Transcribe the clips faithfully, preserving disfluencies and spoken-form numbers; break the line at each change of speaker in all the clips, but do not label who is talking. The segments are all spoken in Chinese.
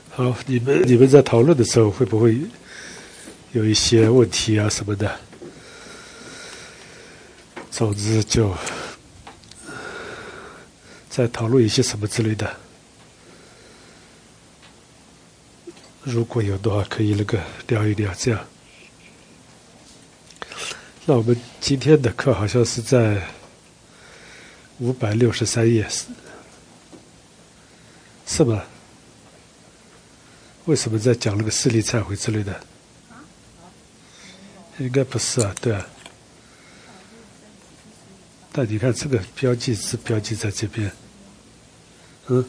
好，你们你们在讨论的时候会不会有一些问题啊什么的？总之就在讨论一些什么之类的。如果有的话，可以那个聊一聊这样。那我们今天的课好像是在五百六十三页，是吗？为什么在讲那个视力忏悔之类的？应该不是啊，对啊。但你看这个标记是标记在这边，嗯。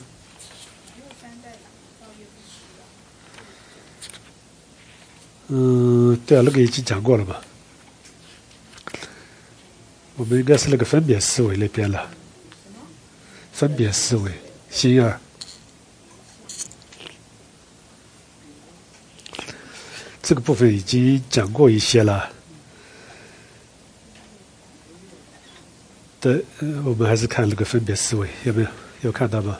嗯，对啊，那个已经讲过了嘛。我们应该是那个分别思维那边了。分别思维，心二。这个部分已经讲过一些了。对，呃，我们还是看那个分别思维，有没有？有看到吗？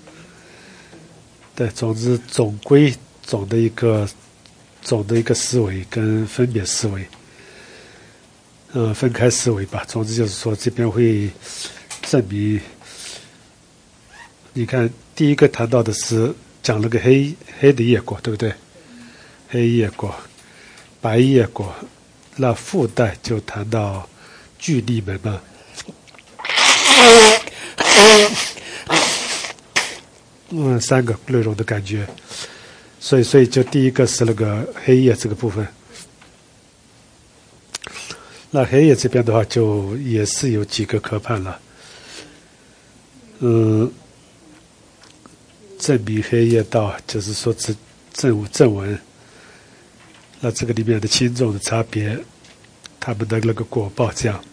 对，总之总归总的一个总的一个思维跟分别思维，呃，分开思维吧。总之就是说，这边会证明，你看第一个谈到的是讲了个黑黑的业果，对不对？黑业果、白业果，那附带就谈到聚力门嘛。嗯，三个内容的感觉，所以所以就第一个是那个黑夜这个部分。那黑夜这边的话，就也是有几个科判了。嗯，证明黑夜道就是说正正正文，那这个里面的轻重的差别，他们的那个果报这样。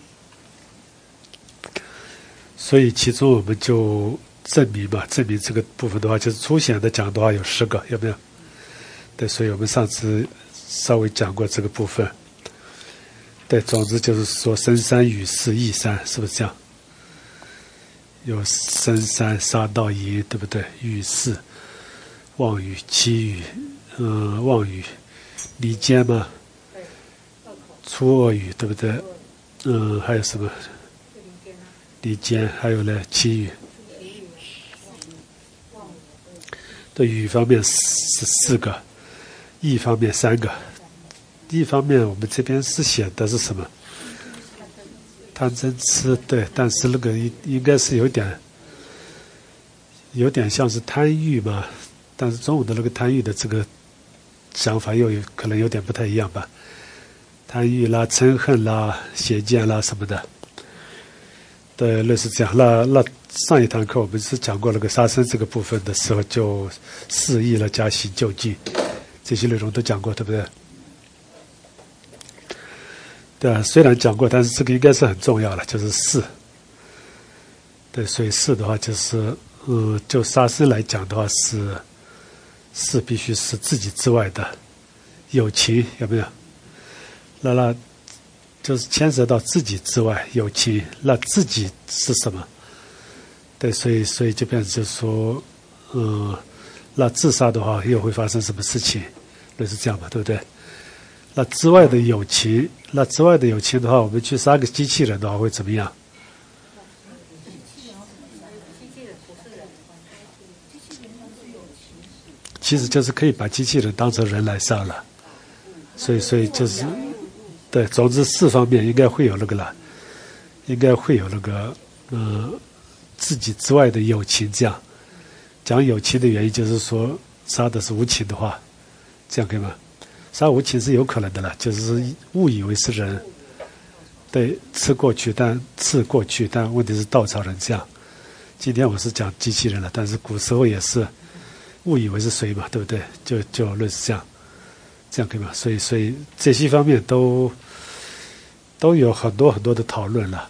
所以其中我们就证明嘛，证明这个部分的话，就是粗显的讲的话有十个，有没有？对，所以我们上次稍微讲过这个部分。对，总之就是说生三、雨四、意三，是不是这样？有生三、杀盗淫，对不对？雨四、妄语、欺语，嗯，妄语、离间嘛，粗恶语，对不对？嗯，还有什么？离间，还有呢，欺语。对语方面是四个，意方面三个。意方面我们这边是写的是什么？贪嗔痴，对，但是那个应应该是有点，有点像是贪欲嘛，但是中文的那个贪欲的这个想法又有可能有点不太一样吧。贪欲啦、嗔恨啦、邪见啦什么的，对，类似这样。那那上一堂课我们是讲过那个杀生这个部分的时候，就四意了加行就近，这些内容都讲过，对不对？对啊，虽然讲过，但是这个应该是很重要了，就是四。对，所以四的话就是，嗯，就杀生来讲的话是，四必须是自己之外的有情，有没有？那那就是牵涉到自己之外有情，那自己是什么？对，所以所以就变成就是说，嗯，那自杀的话又会发生什么事情？类似这样嘛，对不对？那之外的友情，那之外的友情的话，我们去杀个机器人的话会怎么样？其实就是可以把机器人当成人来杀了，所以所以就是，对，总之四方面应该会有那个了，应该会有那个，嗯，自己之外的友情这样。讲友情的原因就是说，杀的是无情的话，这样可以吗？杀无情是有可能的了，就是误以为是人，对，吃过去，但刺过去，但问题是稻草人这样。今天我是讲机器人了，但是古时候也是误以为是谁嘛，对不对？就就类似这样，这样可以吗？所以所以这些方面都都有很多很多的讨论了。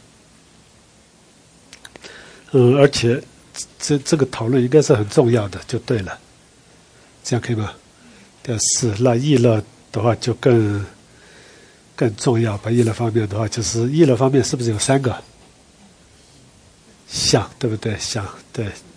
嗯，而且这这个讨论应该是很重要的，就对了，这样可以吗？对，是。那意乐的话就更更重要吧。意乐方面的话，就是意乐方面是不是有三个？想，对不对？想，对，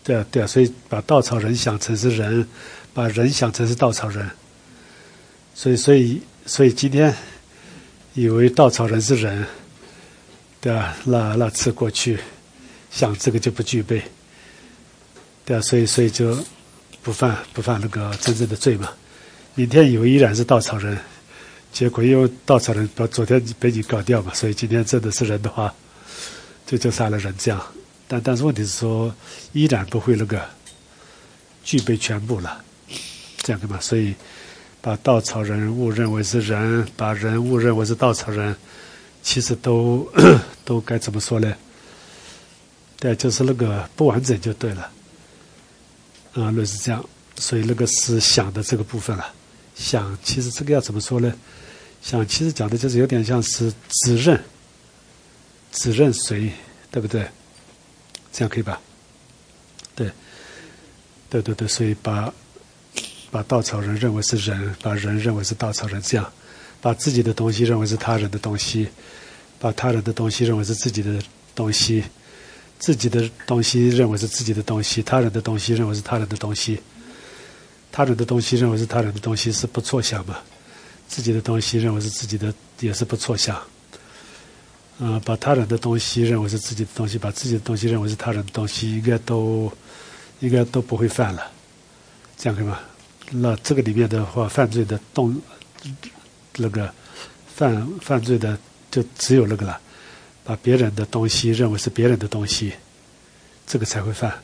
对啊，对啊，所以把稻草人想成是人，把人想成是稻草人，所以，所以，所以今天以为稻草人是人，对啊，那那次过去想这个就不具备，对啊，所以，所以就不犯不犯那个真正的罪嘛。明天以为依然是稻草人，结果因为稻草人把昨天被你搞掉嘛，所以今天真的是人的话，就就杀了人这样。但但是问题是说，依然不会那个具备全部了，这样的嘛？所以把稻草人误认为是人，把人误认为是稻草人，其实都都该怎么说呢？对，就是那个不完整就对了。啊、嗯，类似这样，所以那个是想的这个部分了。想其实这个要怎么说呢？想其实讲的就是有点像是指认，指认谁，对不对？这样可以吧？对，对对对，所以把把稻草人认为是人，把人认为是稻草人，这样把自己的东西认为是他人的东西，把他人的东西认为是自己的东西，自己的东西认为是自己的东西，他人的东西认为是他人的东西，他人的东西认为是他人的东西是不错想嘛？自己的东西认为是自己的也是不错想。呃，把他人的东西认为是自己的东西，把自己的东西认为是他人的东西，应该都应该都不会犯了，这样可以吗？那这个里面的话，犯罪的动那个犯犯罪的就只有那个了，把别人的东西认为是别人的东西，这个才会犯，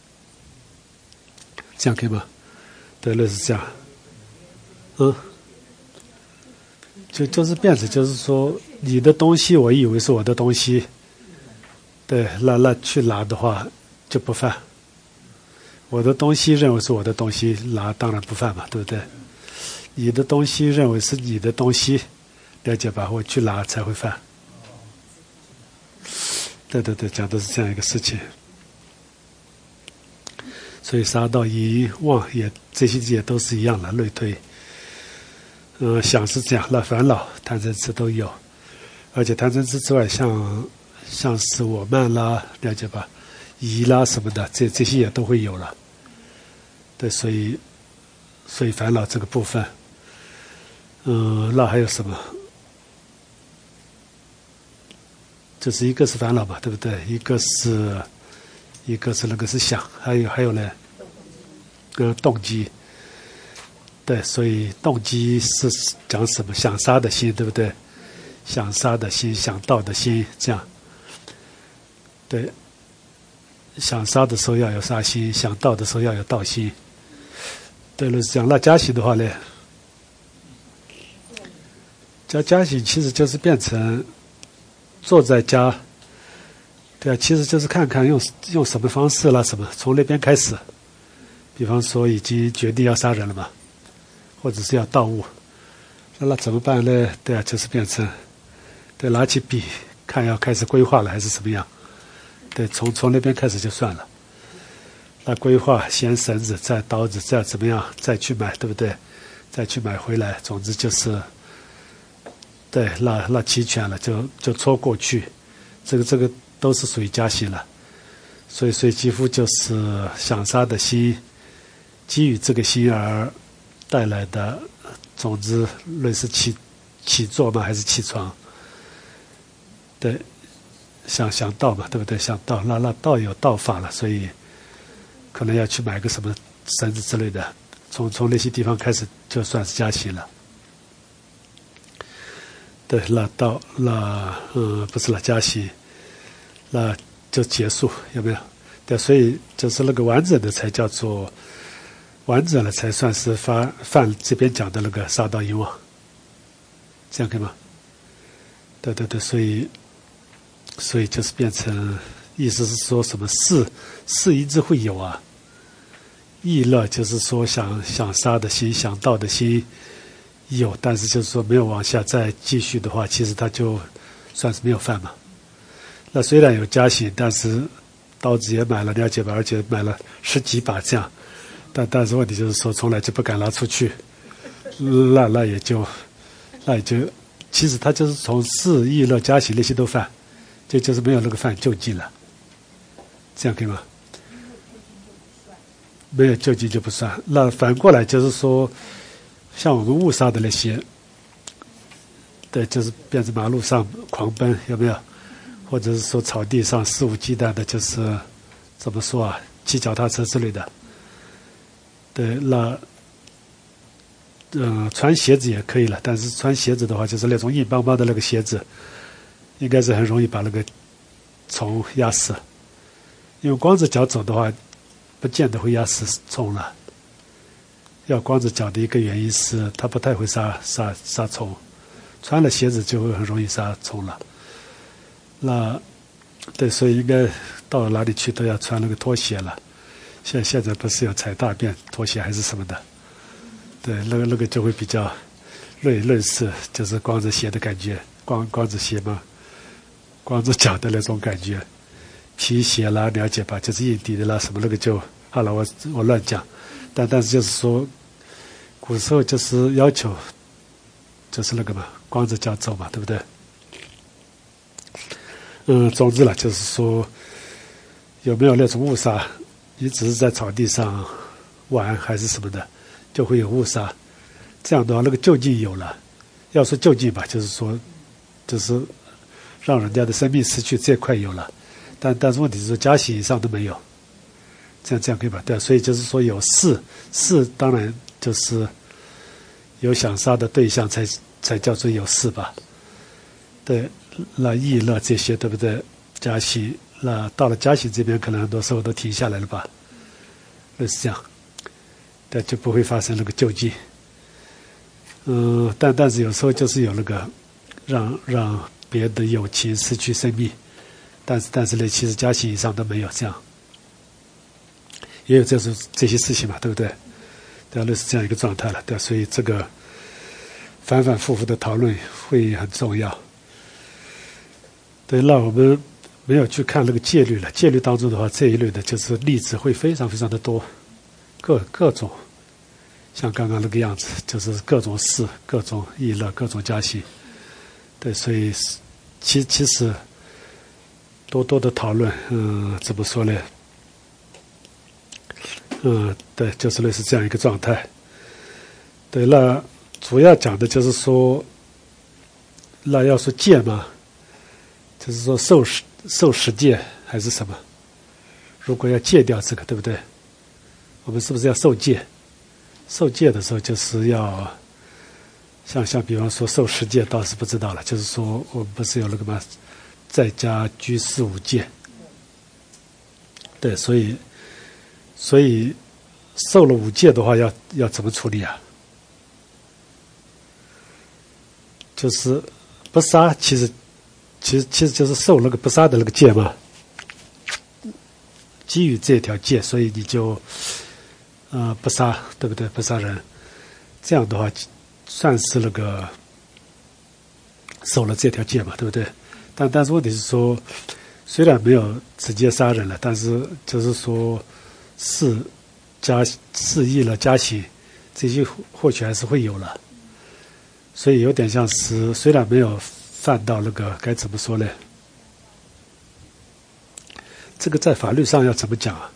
这样可以吗？对，类似这样，嗯。就就是变成就是说，你的东西我以为是我的东西，对，那那去拿的话就不犯。我的东西认为是我的东西，拿当然不犯嘛，对不对？你的东西认为是你的东西，了解吧？我去拿才会犯。对对对，讲的是这样一个事情。所以杀盗淫妄也这些也都是一样的类推。呃，想是这样，那烦恼、贪嗔痴都有，而且贪嗔痴之外，像像是我慢啦，了解吧？疑啦什么的，这这些也都会有了。对，所以所以烦恼这个部分，嗯、呃，那还有什么？就是一个是烦恼嘛，对不对？一个是一个是那个是想，还有还有呢，个动机。对，所以动机是讲什么？想杀的心，对不对？想杀的心，想盗的心，这样。对，想杀的时候要有杀心，想盗的时候要有盗心。对了，是这样。那加行的话呢？加加行其实就是变成坐在家，对啊，其实就是看看用用什么方式啦，什么从那边开始。比方说，已经决定要杀人了嘛。或者是要盗物，那那怎么办呢？对啊，就是变成，对，拿起笔看要开始规划了还是怎么样？对，从从那边开始就算了。那规划先绳子，再刀子，再怎么样，再去买，对不对？再去买回来，总之就是，对，那那齐全了，就就戳过去，这个这个都是属于加行了。所以所以几乎就是想杀的心，基于这个心而带来的，总之类似起起坐嘛，还是起床？对，想想道嘛，对不对？想道，那那道有道法了，所以可能要去买个什么绳子之类的，从从那些地方开始就算是加行了。对，那道那嗯不是了加行，那就结束，有没有？对，所以就是那个完整的才叫做。完整了才算是发犯这边讲的那个杀盗淫妄，这样可以吗？对对对，所以所以就是变成意思是说什么事事一直会有啊，意乐就是说想想杀的心，想盗的心有，但是就是说没有往下再继续的话，其实他就算是没有犯嘛。那虽然有加刑，但是刀子也买了了解吧，而且买了十几把这样。但但是问题就是说，从来就不敢拿出去，那那也就，那也就，其实他就是从事意乐加行那些都犯，就就是没有那个犯就近了，这样可以吗？ 没有就近就不算。那反过来就是说，像我们误杀的那些，对，就是变成马路上狂奔，有没有？或者是说草地上肆无忌惮的，就是怎么说啊，骑脚踏车之类的。对，那呃穿鞋子也可以了，但是穿鞋子的话，就是那种硬邦邦的那个鞋子，应该是很容易把那个虫压死。因为光着脚走的话，不见得会压死虫了。要光着脚的一个原因是，它不太会杀杀杀虫，穿了鞋子就会很容易杀虫了。那对，所以应该到哪里去都要穿那个拖鞋了。现现在不是有踩大便拖鞋还是什么的，对，那个那个就会比较类类似，就是光着鞋的感觉，光光着鞋嘛，光着脚的那种感觉。皮鞋啦，了解吧？就是硬底的啦，什么那个就好了。我我乱讲，但但是就是说，古时候就是要求，就是那个嘛，光着脚走嘛，对不对？嗯，总之了，就是说，有没有那种误杀？你只是在草地上玩还是什么的，就会有误杀。这样的话，那个就近有了。要说就近吧，就是说，就是让人家的生命失去这块有了。但但是问题是说，加刑以上都没有，这样这样可以吧？对，所以就是说有事事，当然就是有想杀的对象才才叫做有事吧？对，那意乐这些对不对？加刑，那到了加刑这边，可能很多时候都停下来了吧？类似这样，但就不会发生那个就近。嗯，但但是有时候就是有那个让让别的友情失去生命。但是，但是呢，其实加刑以上都没有这样，也有这种这些事情嘛，对不对？对，类似这样一个状态了，对，所以这个反反复复的讨论会很重要。对，那我们没有去看那个戒律了，戒律当中的话，这一类的就是例子会非常非常的多，各各种，像刚刚那个样子，就是各种事、各种议乐、各种加刑。对，所以其其实。多多的讨论，嗯，怎么说呢？嗯，对，就是类似这样一个状态。对，那主要讲的就是说，那要说戒嘛，就是说受十受十戒还是什么？如果要戒掉这个，对不对？我们是不是要受戒？受戒的时候就是要，像像比方说受十戒，倒是不知道了。就是说我们不是有那个吗？在家居士五戒，对，所以所以受了五戒的话，要要怎么处理啊？就是不杀，其实其实其实就是受那个不杀的那个戒嘛。基于这条戒，所以你就呃不杀，对不对？不杀人，这样的话算是那个守了这条戒嘛，对不对？但但是问题是说，虽然没有直接杀人了，但是就是说是加肆意了加刑，这些或许还是会有了。所以有点像是虽然没有犯到那个该怎么说呢？这个在法律上要怎么讲啊？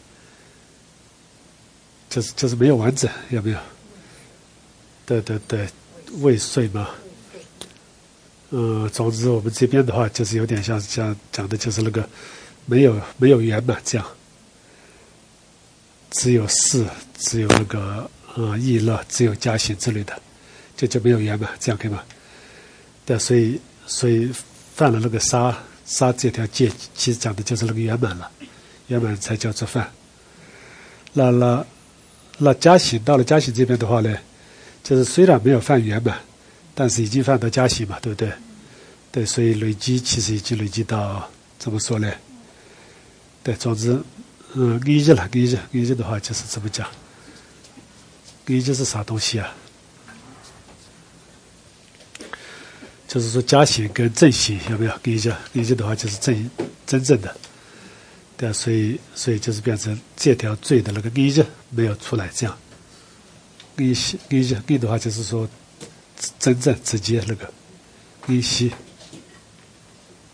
就是就是没有完整，有没有？对对对，未遂嘛。嗯，总之我们这边的话，就是有点像像讲的，就是那个没有没有圆满这样，只有事，只有那个呃议乐，只有加刑之类的，就就没有圆满，这样可以吗？对，所以所以犯了那个杀杀这条戒，其实讲的就是那个圆满了，圆满才叫做犯。那那那加刑到了加刑这边的话呢，就是虽然没有犯圆满。但是已经犯到加刑嘛，对不对？对，所以累积其实已经累积到怎么说呢？对，总之，嗯，利益了，利益，利益的话就是怎么讲？利益是啥东西啊？就是说加刑跟正刑有没有利益？利益的话就是正真正的，对啊，所以所以就是变成这条罪的那个利益没有出来，这样。利益利益利的话就是说。真正直接那个利息，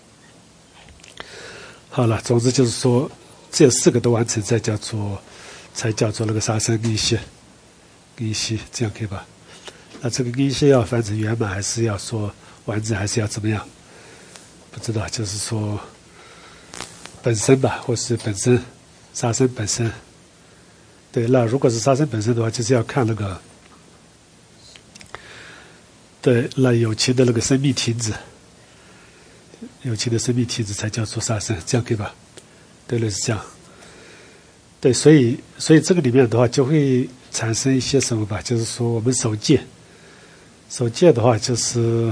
好了，总之就是说，这四个都完成，再叫做才叫做那个杀生因息，因息这样可以吧？那这个因息要翻成圆满，还是要说完整，还是要怎么样？不知道，就是说本身吧，或是本身杀生本身。对，那如果是杀生本身的话，就是要看那个，对，那有情的那个生命停止，有情的生命停止才叫做杀生，这样可以吧？对，类似这样。对，所以所以这个里面的话，就会产生一些什么吧？就是说我们守戒，守戒的话，就是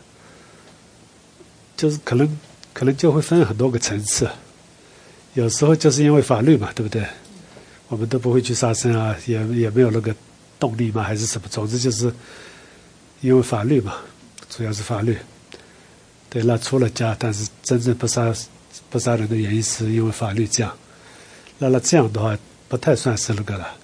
就是可能可能就会分很多个层次，有时候就是因为法律嘛，对不对？我们都不会去杀生啊，也也没有那个动力嘛，还是什么？总之就是因为法律嘛，主要是法律。对，那出了家，但是真正不杀不杀人的原因是因为法律这样。那那这样的话，不太算是那个了，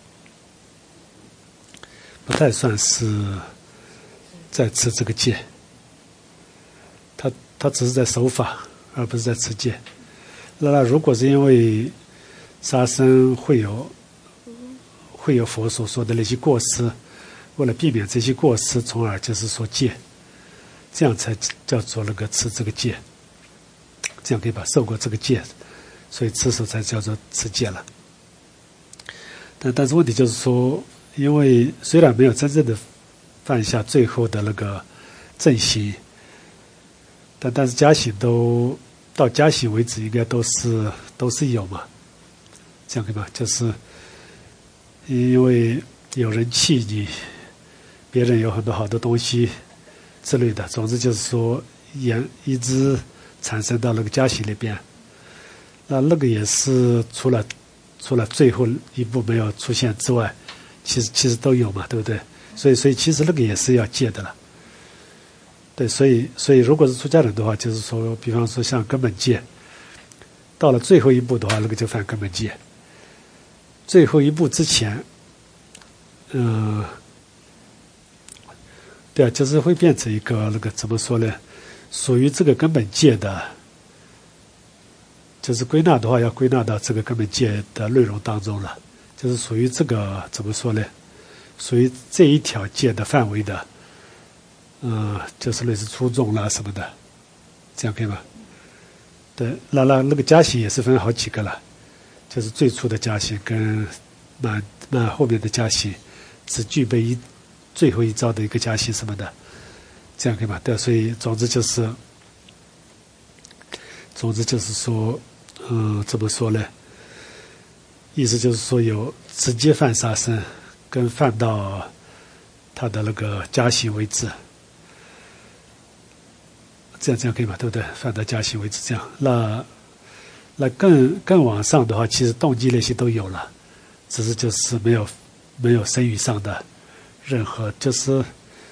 不太算是在持这个戒。他他只是在守法，而不是在持戒。那那如果是因为杀生会有会有佛所说的那些过失，为了避免这些过失，从而就是说戒，这样才叫做那个持这个戒，这样可以把受过这个戒，所以持守才叫做持戒了。但但是问题就是说，因为虽然没有真正的犯下最后的那个正行，但但是加行都到加行为止，应该都是都是有嘛。这样可以吧？就是因为有人气你，别人有很多好的东西之类的，总之就是说，也一直产生到那个加行里边。那那个也是除了除了最后一步没有出现之外，其实其实都有嘛，对不对？所以所以其实那个也是要戒的了。对，所以所以如果是出家人的话，就是说，比方说像根本戒，到了最后一步的话，那个就犯根本戒。最后一步之前，嗯、呃，对啊，就是会变成一个那个怎么说呢？属于这个根本戒的，就是归纳的话，要归纳到这个根本戒的内容当中了，就是属于这个怎么说呢？属于这一条戒的范围的，嗯、呃，就是类似初中啦什么的，这样可以吗？对，那那那个加行也是分好几个了。就是最初的加行跟那那后面的加行，只具备一最后一招的一个加行什么的，这样可以吗？对，所以总之就是，总之就是说，嗯，怎么说呢？意思就是说有直接犯杀生，跟犯到他的那个加行为止，这样这样可以吗？对不对？犯到加行为止这样，那。那更更往上的话，其实动机那些都有了，只是就是没有没有生语上的任何，就是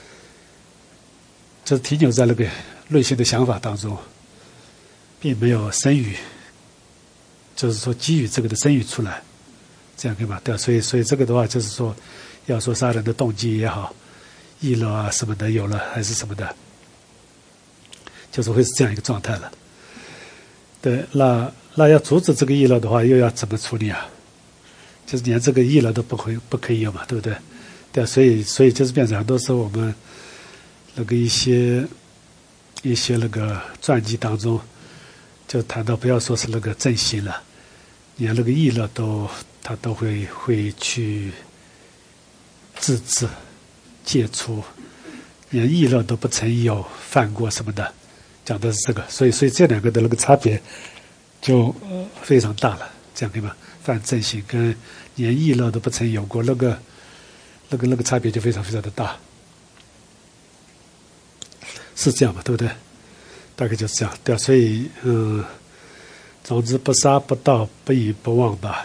就是停留在那个内心的想法当中，并没有生语，就是说基于这个的生语出来，这样可以吗？对，所以所以这个的话，就是说要说杀人的动机也好，意乐啊什么的有了还是什么的，就是会是这样一个状态了。对，那那要阻止这个意乐的话，又要怎么处理啊？就是连这个意乐都不会不可以有嘛，对不对？对，所以所以就是变成很多时候我们那个一些一些那个传记当中，就谈到不要说是那个正行了，连那个意乐都他都会会去制止戒除，连意乐都不曾有犯过什么的。讲的是这个，所以所以这两个的那个差别就非常大了，这样可以吗？犯正行跟连意乐都不曾有过，那个那个那个差别就非常非常的大，是这样嘛？对不对？大概就是这样，对啊。所以嗯，总之不杀不盗不淫不妄吧，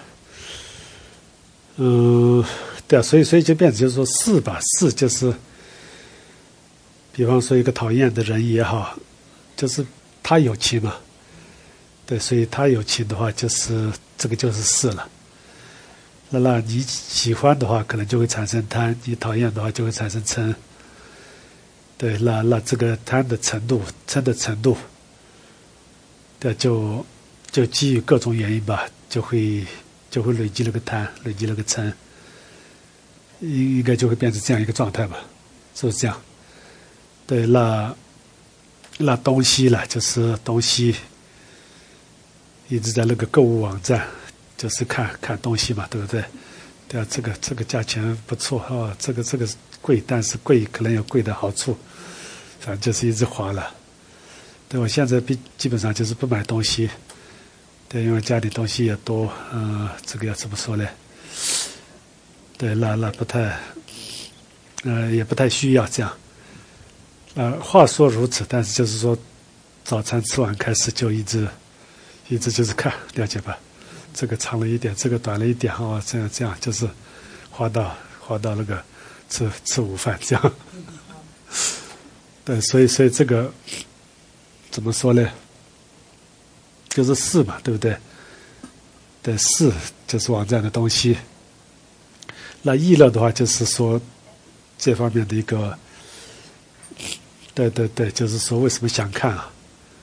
嗯，对啊。所以所以就变成就是说是吧？是就是，比方说一个讨厌的人也好。就是他有情嘛，对，所以他有情的话，就是这个就是是了。那那你喜欢的话，可能就会产生贪；你讨厌的话，就会产生嗔。对，那那这个贪的程度、嗔的程度，对，就就基于各种原因吧，就会就会累积了个贪，累积了个嗔，应应该就会变成这样一个状态吧，是不是这样？对，那那东西了，就是东西一直在那个购物网站，就是看看东西嘛，对不对？对啊，这个这个价钱不错哦，这个这个贵，但是贵可能有贵的好处，反正就是一直划了。对，我现在基基本上就是不买东西，对，因为家里东西也多，嗯、呃，这个要怎么说呢？对，那那不太，呃，也不太需要这样。呃，话说如此，但是就是说，早餐吃完开始就一直，一直就是看，了解吧？这个长了一点，这个短了一点，哦，这样这样就是花到花到那个吃吃午饭这样。对，所以所以这个怎么说呢？就是事嘛，对不对？对，事就是网站的东西。那意乐的话，就是说这方面的一个，对对对，就是说为什么想看啊？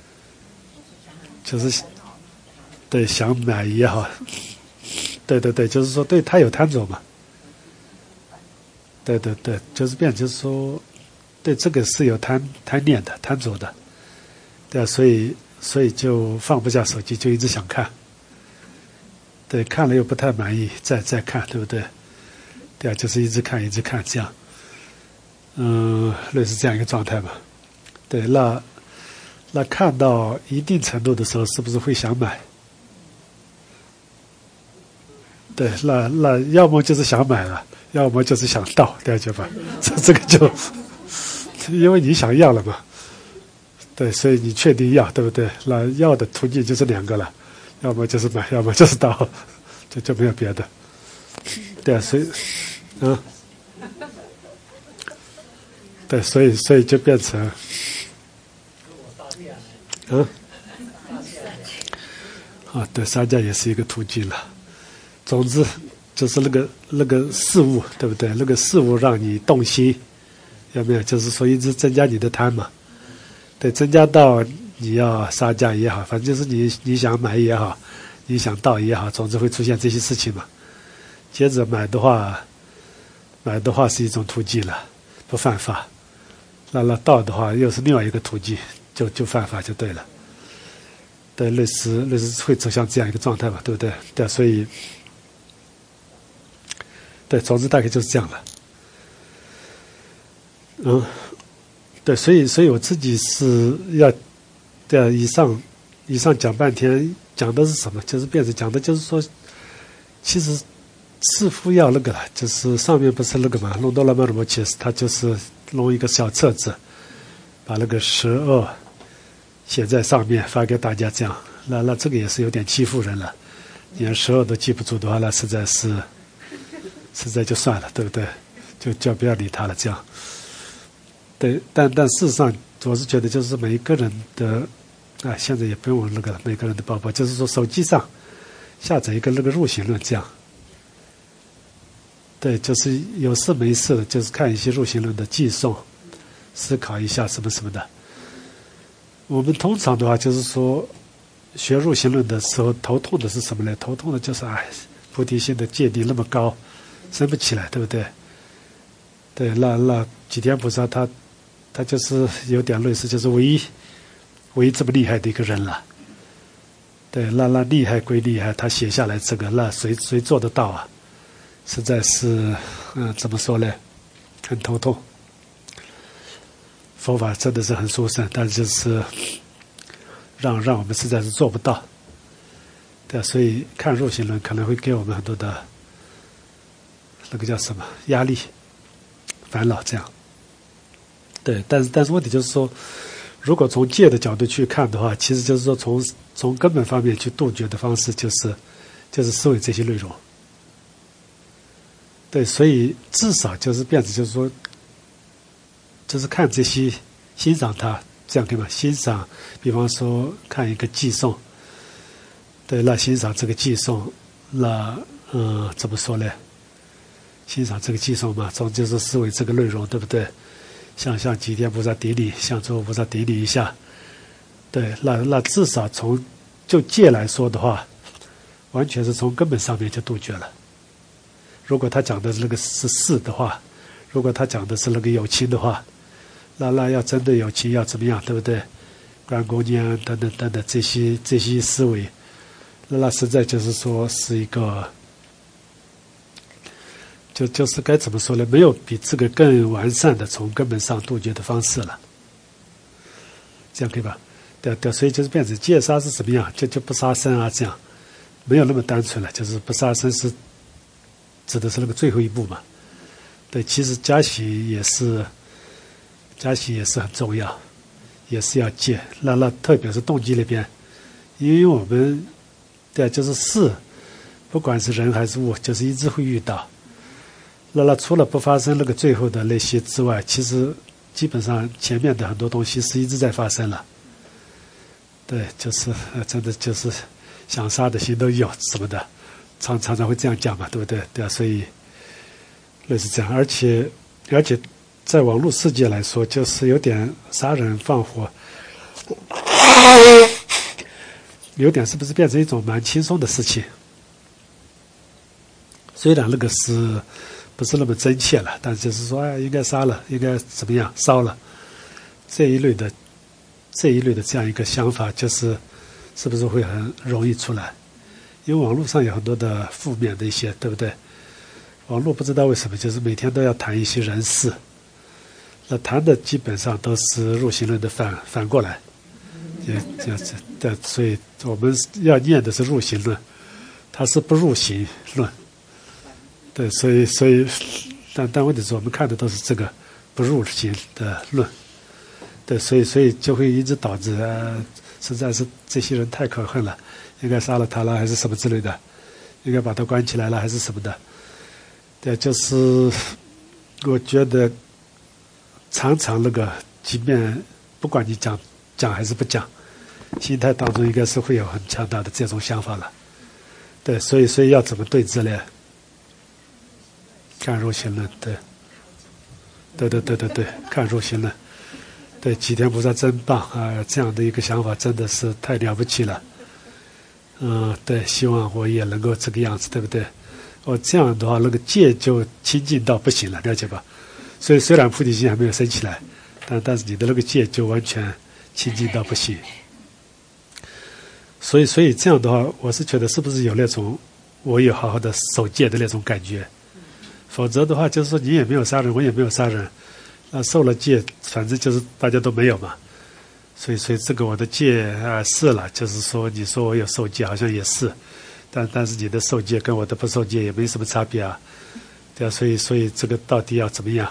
就是对想买也好，对对对，就是说对他有贪着嘛。对对对，就是变，就是说对这个是有贪贪念的、贪着的，对啊，所以所以就放不下手机，就一直想看。对，看了又不太满意，再再看，对不对？对啊，就是一直看，一直看，这样，嗯，类似这样一个状态吧。对，那那看到一定程度的时候，是不是会想买？对，那那要么就是想买了，要么就是想到，了解吧？这这个就，因为你想要了嘛，对，所以你确定要，对不对？那要的途径就是两个了，要么就是买，要么就是到，就就没有别的。对啊，所以，嗯，对，所以所以就变成，嗯，啊，对，杀价也是一个途径了。总之，就是那个那个事物，对不对？那个事物让你动心，有没有？就是说一直增加你的贪嘛。对，增加到你要杀价也好，反正就是你你想买也好，你想到也好，总之会出现这些事情嘛。接着买的话，买的话是一种途径了，不犯法。那那到的话又是另外一个途径，就就犯法就对了。对，类似类似会走向这样一个状态吧，对不对？对，所以。对，总之大概就是这样了。嗯，对，所以所以我自己是要，对啊，以上以上讲半天，讲的是什么？就是变成讲的就是说，其实似乎要那个了，就是上面不是那个嘛，弄到了嘛什么其实他就是弄一个小册子，把那个十二写在上面发给大家，这样，那那这个也是有点欺负人了。你连十二都记不住的话，那实在是。实在就算了，对不对？就就不要理他了，这样。对，但但事实上，我是觉得就是每一个人的，啊，现在也不用那个每个人的包包，就是说手机上下载一个那个入行论，这样。对，就是有事没事的，就是看一些入行论的寄送，思考一下什么什么的。我们通常的话，就是说学入行论的时候，头痛的是什么呢？头痛的就是哎，菩提心的芥蒂那么高。升不起来，对不对？对，那那几天菩萨他，他就是有点类似，就是唯一唯一这么厉害的一个人了。对，那那厉害归厉害，他写下来这个，那谁谁做得到啊？实在是，嗯，怎么说呢？很头痛。佛法真的是很殊胜，但是就是让让我们实在是做不到。对，所以看入行论可能会给我们很多的。那个叫什么压力、烦恼这样，对，但是但是问题就是说，如果从戒的角度去看的话，其实就是说从从根本方面去杜绝的方式，就是就是思维这些内容。对，所以至少就是变成就是说，就是看这些，欣赏它，这样对吗？欣赏，比方说看一个寄送，对，那欣赏这个寄送，那嗯、呃、怎么说呢？欣赏这个寄送嘛，总就是思维这个内容，对不对？像像几天菩萨顶礼，像诸佛菩萨顶礼一下，对，那那至少从就戒来说的话， 完全是从根本上面就杜绝了。如果他讲的那个是事的话，如果他讲的是那个有情的话，那那要针对有情要怎么样，对不对？关公念等等等等这些这些思维，那那实在就是说是一个，就就是该怎么说呢？没有比这个更完善的从根本上杜绝的方式了。这样可以吧？对对，所以就是变成戒杀是怎么样？就就不杀生啊，这样没有那么单纯了。就是不杀生是指的是那个最后一步嘛。对，其实加行也是，加行也是很重要，也是要戒。那那特别是动机那边，因为我们对就是事，不管是人还是物，就是一直会遇到。那那除了不发生那个最后的那些之外，其实基本上前面的很多东西是一直在发生了。对，就是呃，真的就是想杀的心都有什么的，常常常会这样讲嘛，对不对？对啊，所以类似这样，而且而且在网络世界来说，就是有点杀人放火，有点是不是变成一种蛮轻松的事情？虽然那个是不是那么真切了，但就是说，哎，应该杀了，应该怎么样，烧了这一类的。这一类的这样一个想法，就是是不是会很容易出来？因为网络上有很多的负面的一些，对不对？网络不知道为什么，就是每天都要谈一些人事，那谈的基本上都是入刑论的反反过来，也这样子的，所以我们要念的是入刑论，它是不入刑论，对，所以所以，但但问题是我们看的都是这个不入刑的论。对，所以所以就会一直导致，呃，实在是这些人太可恨了，应该杀了他了，还是什么之类的，应该把他关起来了，还是什么的。对，就是我觉得常常那个，即便不管你讲讲还是不讲，心态当中应该是会有很强大的这种想法了。对，所以所以要怎么对治呢？看入刑论，对，对对对对对，看入刑论。对，吉田菩萨真棒啊！这样的一个想法真的是太了不起了。嗯，对，希望我也能够这个样子，对不对？哦，这样的话，那个戒就清净到不行了，了解吧？所以虽然菩提心还没有升起来，但但是你的那个戒就完全清净到不行。所以，所以这样的话，我是觉得是不是有那种我有好好的守戒的那种感觉？否则的话，就是说你也没有杀人，我也没有杀人。那受了戒，反正就是大家都没有嘛，所以所以这个我的戒啊是了，就是说你说我有受戒，好像也是，但但是你的受戒跟我的不受戒也没什么差别啊，对啊，所以所以这个到底要怎么样？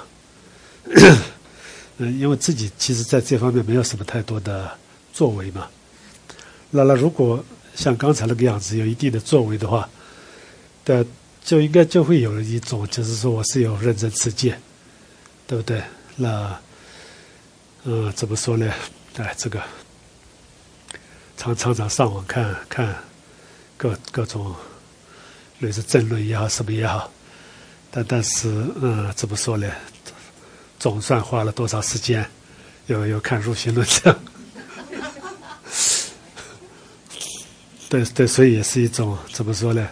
嗯，因为自己其实在这方面没有什么太多的作为嘛，那那如果像刚才那个样子有一定的作为的话，对，就应该就会有一种就是说我是有认真持戒，对不对？那，嗯，怎么说呢？哎，这个常常常上网看看各各种类似争论也好，什么也好，但但是，嗯，怎么说呢？总算花了多少时间，又又看入刑论这样，对对，所以也是一种怎么说呢？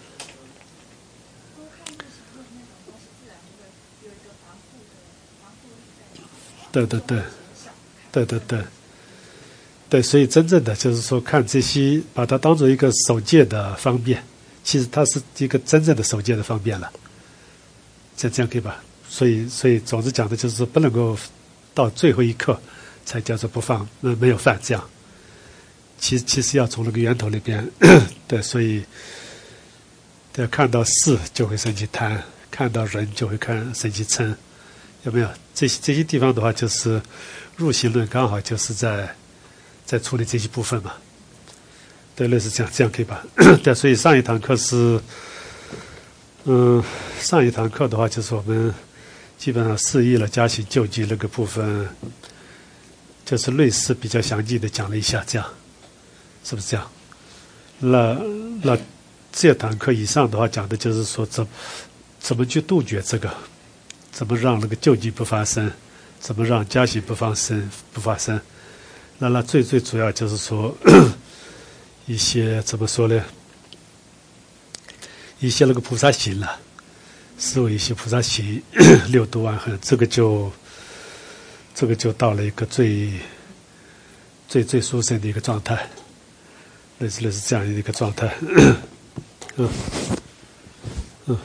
对对对，对对对，对，所以真正的就是说，看这些，把它当做一个守戒的方便，其实它是一个真正的守戒的方便了。这这样可以吧？所以，所以总之讲的就是说，不能够到最后一刻才叫做不放，呃，没有犯这样。其其实要从那个源头那边，对，所以，对，看到事就会生起贪，看到人就会看生起嗔。有没有这些这些地方的话，就是入刑论刚好就是在在处理这些部分嘛。对，类似这样，这样可以吧？对，所以上一堂课是，嗯，上一堂课的话就是我们基本上示意了加行救济那个部分，就是类似比较详细的讲了一下，这样是不是这样？那那这堂课以上的话讲的就是说怎怎么去杜绝这个。怎么让那个救济不发生？怎么让加行不发生？不发生？那那最最主要就是说一些怎么说呢？ 一些那个菩萨行了，思维一些菩萨行六度万恒，这个就这个就到了一个最最最殊胜的一个状态，类似类似这样的一个状态。嗯嗯，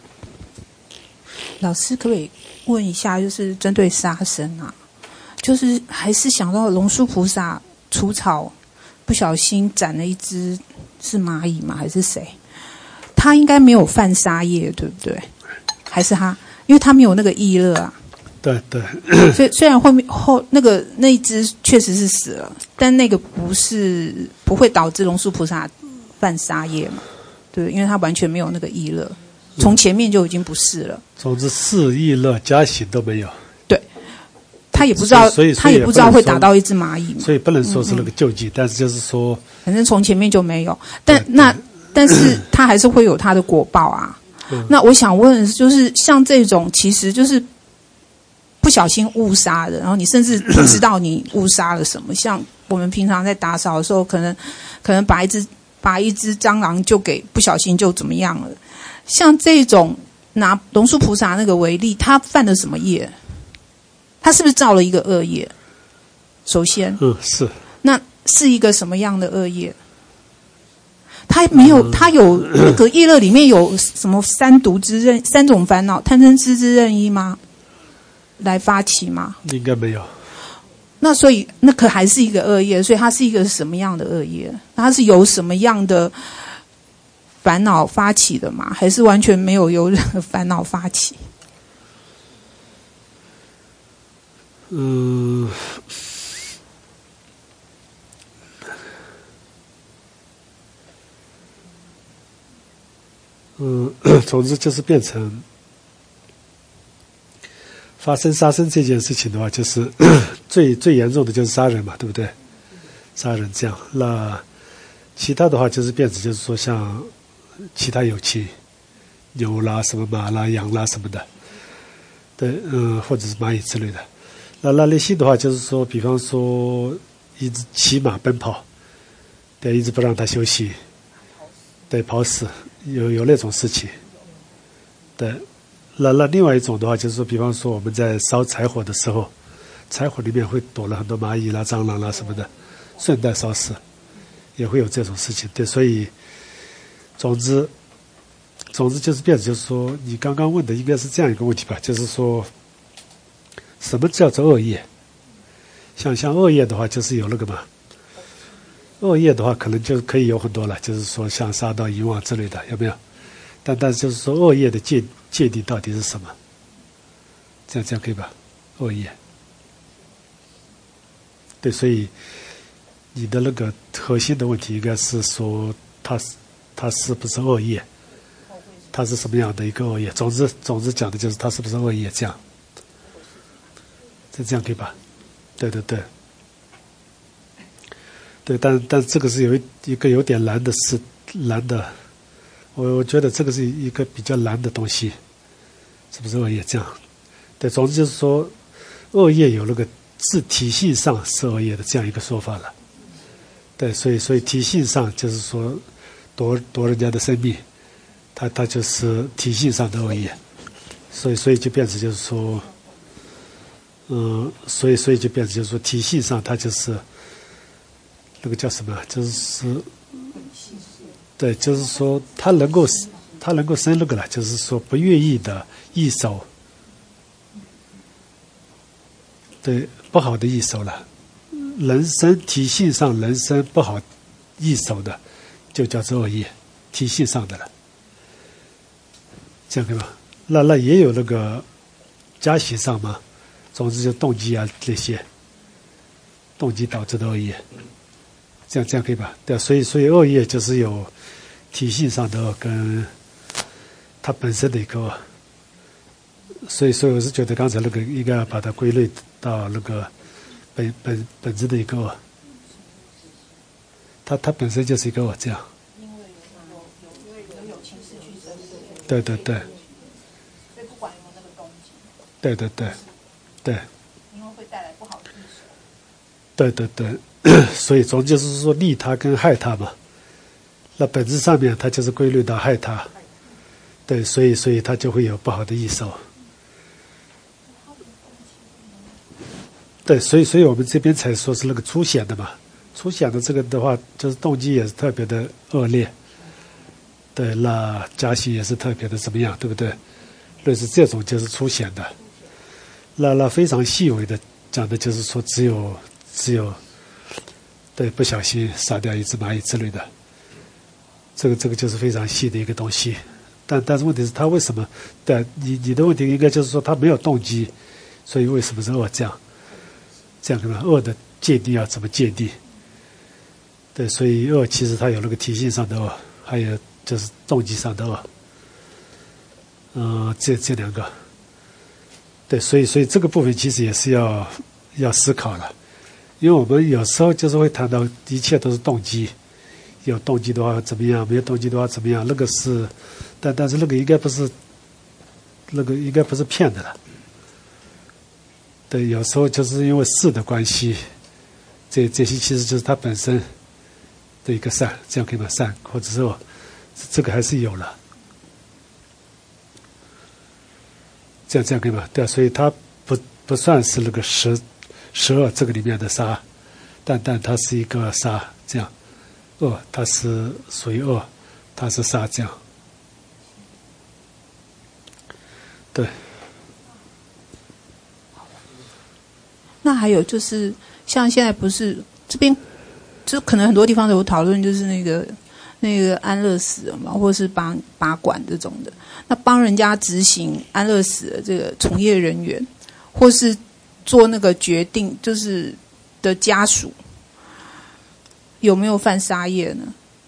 老师可不可以问一下，就是针对杀生啊，就是还是想到龙树菩萨除草不小心斩了一只是蚂蚁吗？还是谁？他应该没有犯杀业，对不对？还是他，因为他没有那个意乐啊。
对对。
所以虽然后面后那个那一只确实是死了，但那个不是不会导致龙树菩萨犯杀业嘛？对，因为他完全没有那个意乐，从前面就已经不是了。
总之，事意乐加行都没有。
对，他也不知道，
所以
他也不知道会打到一只蚂蚁嘛，
所以不能说是那个救济，嗯嗯，但是就是说，
反正从前面就没有。但那但是他还是会有他的果报啊。嗯，那我想问，就是像这种，其实就是不小心误杀的，然后你甚至不知道你误杀了什么。像我们平常在打扫的时候，可能可能把一只把一只蟑螂就给不小心就怎么样了。像这种拿龙树菩萨那个为例，他犯了什么业？他是不是造了一个恶业？首先，
嗯，是。
那是一个什么样的恶业？他没有，他有那个业乐里面有什么三毒之任、三种烦恼、贪嗔痴之任意吗？来发起吗？
应该没有。
那所以那可还是一个恶业，所以它是一个什么样的恶业？它是由什么样的烦恼发起的吗？还是完全没有由任何烦恼发起？
嗯。嗯，总之就是变成发生杀生这件事情的话，就是最最严重的就是杀人嘛，对不对？杀人这样，那其他的话就是变成就是说像其他有情，牛啦、什么马啦、羊啦什么的，对，嗯，或者是蚂蚁之类的。那那类型的话就是说，比方说一直骑马奔跑，对，一直不让它休息，对，跑死。有有那种事情，对，那那另外一种的话，就是说，比方说我们在烧柴火的时候，柴火里面会躲了很多蚂蚁啦、蟑螂啦什么的，顺带烧死，也会有这种事情。对，所以，总之，总之就是变成就是说，你刚刚问的应该是这样一个问题吧，就是说，什么叫做恶业？像像恶业的话，就是有那个嘛。恶业的话，可能就可以有很多了，就是说像杀盗淫妄之类的，有没有？但但是就是说恶业的界界定到底是什么？这样这样可以吧？恶业，对，所以你的那个核心的问题应该是说，它它是不是恶业？它是什么样的一个恶业？总之总之讲的就是它是不是恶业？这样，这这样可以吧？对对对。对，但但这个是有一一个有点难的事，难的，我我觉得这个是一个比较难的东西，是不是恶业这样？对，总之就是说，恶业有那个自体性上是恶业的这样一个说法了。对，所以所以体性上就是说夺夺人家的生命，它它就是体性上的恶业，所以所以就变成就是说，嗯，所以所以就变成就是说体性上它就是。那个叫什么？就是对，就是说他能够他能够生那个了，就是说不愿意的异手，对不好的异手了。人生体性上人生不好异手的，就叫做恶业，体性上的了。这样对吧？那那也有那个家行上嘛，总之就动机啊这些，动机导致的恶业。这样这样可以吧？对，所以所以恶业就是有体性上的恶跟它本身的一个恶，所以所以我是觉得刚才那个应该要把它归类到那个本本本质的一个恶，它它本身就是一个恶，这样。因为有有有有情势去生的。对对对。所以不管有没有那个动机。对对对，对。因为会带来不好的意识。对对对。所以总就是说利他跟害他嘛，那本质上面它就是归类到害他， 对，所以所以他就会有不好的意受。对，所以所以我们这边才说是那个粗显的嘛，粗显的这个的话，就是动机也是特别的恶劣。对，那加息也是特别的怎么样，对不对？类似这种就是粗显的。那那非常细微的讲的就是说，只有只有，对，不小心杀掉一只蚂蚁之类的。这个这个就是非常细的一个东西。但但是问题是，他为什么？对，你你的问题应该就是说他没有动机，所以为什么是恶这样？这样可能恶的界定要怎么界定？对，所以恶其实它有那个体性上的恶，还有就是动机上的恶。嗯、呃，这这两个。对，所以所以这个部分其实也是要要思考了，因为我们有时候就是会谈到一切都是动机，有动机的话怎么样，没有动机的话怎么样，那个是，但但是那个应该不是，那个应该不是骗的了。对，有时候就是因为事的关系，这这些其实就是它本身的一个善，这样可以吗？善或者说这个还是有了。这样这样可以吗？对，所以它不不算是那个十十恶这个里面的杀，但但它是一个杀，这样恶它是属于恶，它是杀，这样。对。
那还有就是，像现在不是这边，就可能很多地方都有讨论，就是那个那个安乐死嘛，或者是拔拔管这种的。那帮人家执行安乐死的这个从业人员，或是做那个决定，就是的家属，有没有犯杀业呢？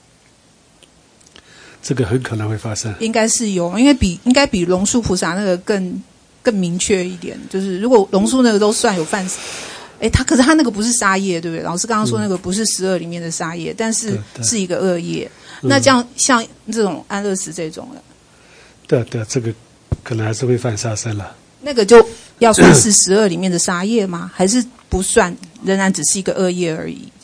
这个很可能会发生。
应该是有，因为比应该比龙树菩萨那个更更明确一点。就是如果龙树那个都算有犯，哎，他可是他那个不是杀业，对不对？老师刚刚说那个不是十恶里面的杀业，但是是一个恶业。嗯、那这样像这种安乐死这种的。
对对，这个可能还是会犯杀生了。
那个就要算是十恶里面的杀业吗？还是不算，仍然只是一个恶业而已？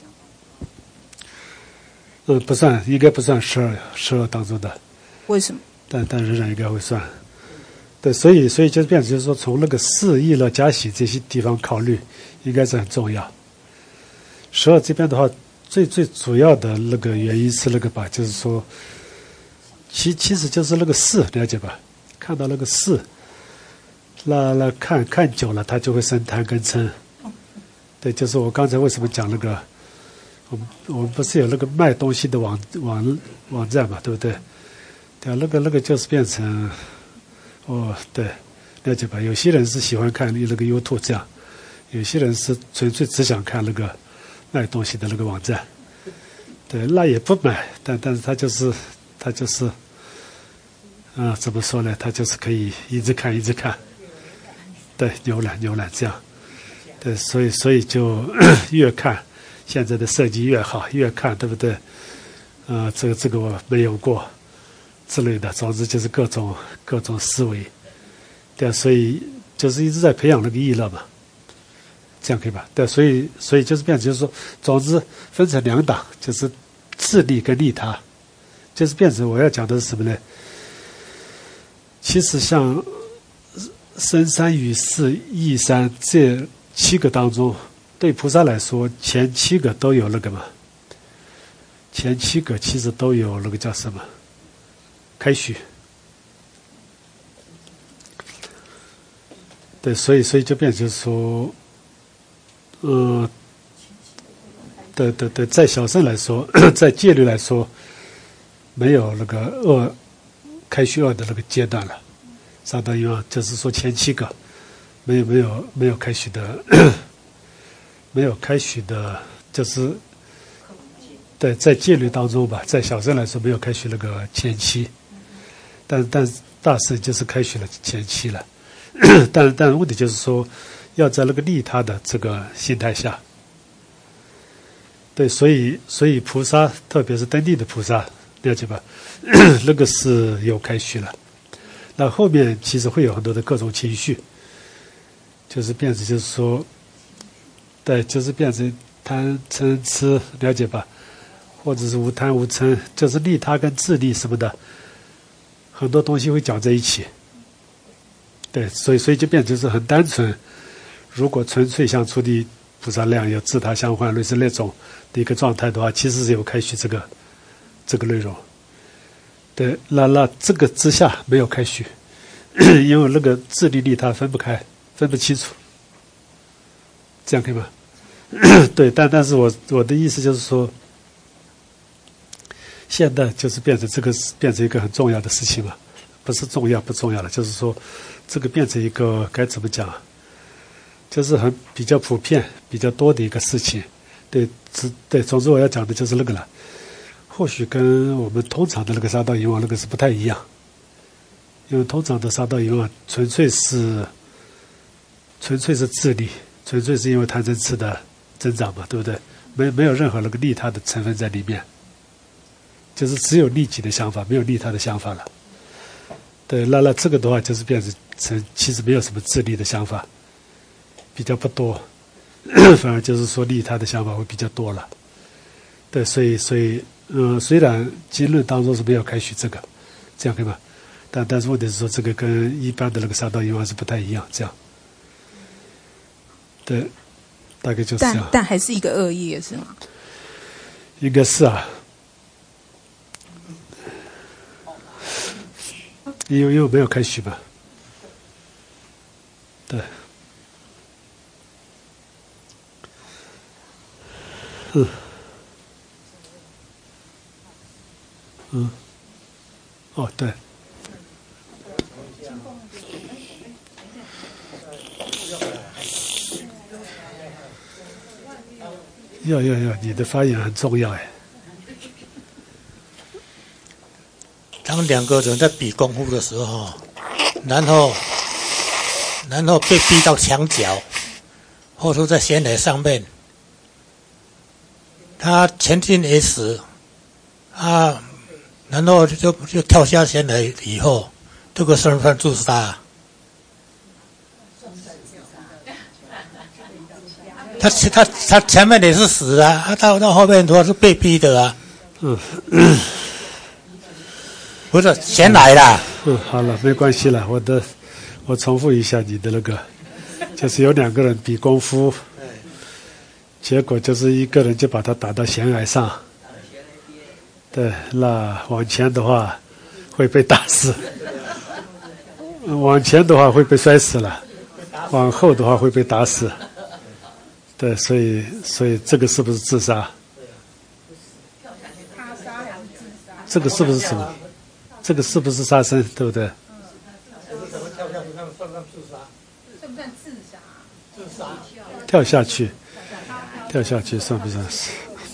嗯，不算，应该不算十二十二当中的。
为什么？
但但仍然应该会算。对，所以所以就变成就是说，从那个四意乐加喜这些地方考虑，应该是很重要。十二这边的话，最最主要的那个原因是那个吧，就是说。其其实就是那个事，了解吧？看到那个事，那那看看久了，他就会生贪跟嗔。对，就是我刚才为什么讲那个，我们我们不是有那个卖东西的网网网站嘛，对不对？对啊，那个那个就是变成，哦，对，了解吧？有些人是喜欢看那个 YouTube 这样，有些人是纯粹只想看那个卖东西的那个网站。对，那也不买，但但是他就是他就是。啊、呃，怎么说呢？他就是可以一直看，一直看，对，浏览浏览这样，对，所以所以就越看现在的设计越好，越看对不对？呃，这个这个我没有过之类的，总之就是各种各种思维，对，所以就是一直在培养那个意乐嘛，这样可以吧？对，所以所以就是变成就是说，总之分成两档，就是自利跟利他，就是变成我要讲的是什么呢？其实像身三与四意三这七个当中，对菩萨来说，前七个都有那个嘛，前七个其实都有那个叫什么开许。对，所以所以就变成说，呃，对对对，在小乘来说，在戒律来说，没有那个恶。开虚二的那个阶段了，相当于啊，就是说前七个没有没有没有开许的，没有开许的，就是对在戒律当中吧，在小乘来说没有开许那个前期，但但大乘就是开许了前期了，但但问题就是说，要在那个利他的这个心态下，对，所以所以菩萨，特别是登地的菩萨。了解吧？那个是有开许了，那后面其实会有很多的各种情绪，就是变成就是说，对，就是变成贪嗔痴，了解吧？或者是无贪无嗔，就是利他跟自利什么的， 很多东西会搅在一起。对，所以所以就变成是很单纯。如果纯粹像初地菩萨那样有自他相换，类似那种的一个状态的话，其实是有开许这个这个内容。对，那那这个之下没有开许，因为那个自利利他分不开，分不清楚。这样可以吗？对，但但是我我的意思就是说，现在就是变成这个变成一个很重要的事情嘛，不是重要不重要了，就是说这个变成一个该怎么讲，就是很比较普遍、比较多的一个事情。对，只对，总之我要讲的就是那个了。或许跟我们通常的那个杀盗淫妄那个是不太一样，因为通常的杀盗淫妄纯粹是纯粹是自利，纯粹是因为贪嗔痴的增长嘛，对不对？没没有任何那个利他的成分在里面，就是只有利己的想法，没有利他的想法了。对，那那这个的话就是变成其实没有什么自利的想法，比较不多，反而就是说利他的想法会比较多了。对，所以所以嗯，虽然经论当中是没有开许这个，这样可以吗？但但是问题是说这个跟一般的那个杀盗淫妄是不太一样，这样。对，大概就是这样。
但但还是一个恶业是吗？
应该是啊，因为因为没有开许嘛。对。嗯。嗯。哦，对。要要要，你的发言很重要哎。
当两个人在比功夫的时候，然后然后被逼到墙角，或者在悬崖上面，他前进也死，啊，然后就就跳下悬崖以后，这个算不算自杀？他他他前面也是死啊，他到到后面的话是被逼的啊。
嗯，嗯
不是先来啦。
嗯，好了，没关系了。我的，我重复一下你的那个，就是有两个人比功夫，结果就是一个人就把他打到悬崖上。对，那往前的话会被打死，往前的话会被摔死了，往后的话会被打死。对，所以所以这个是不是自杀？这个是不是什么？这个是不是杀生？对不对？跳下去，跳下去算不算是？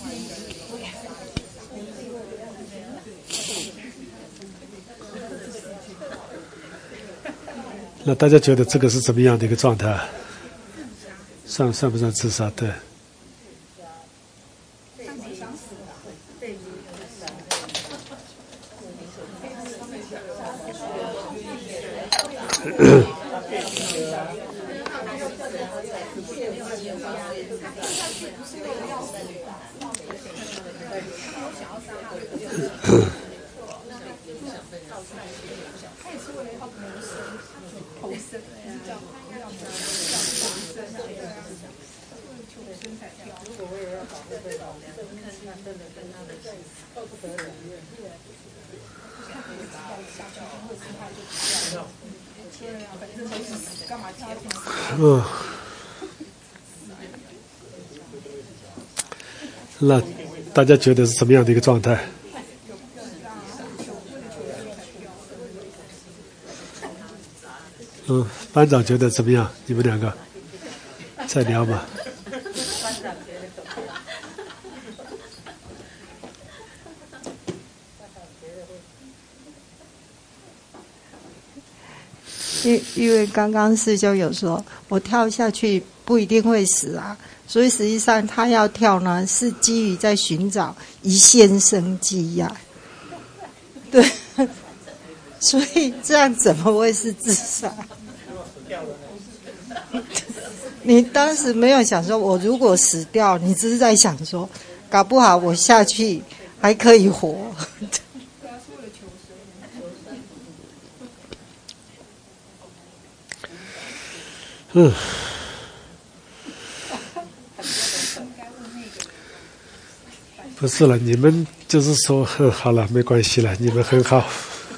那大家觉得这个是怎么样的一个状态？算算不算自杀？对。嗯，那大家觉得是什么样的一个状态？嗯，班长觉得怎么样？你们两个再聊吧。
因因为刚刚师兄有说，我跳下去不一定会死啊，所以实际上他要跳呢，是基于在寻找一线生机呀、啊。对，所以这样怎么会是自杀？你当时没有想说，我如果死掉，你只是在想说，搞不好我下去还可以活。
嗯。不是了，你们就是说，哼，好了，没关系了，你们很好。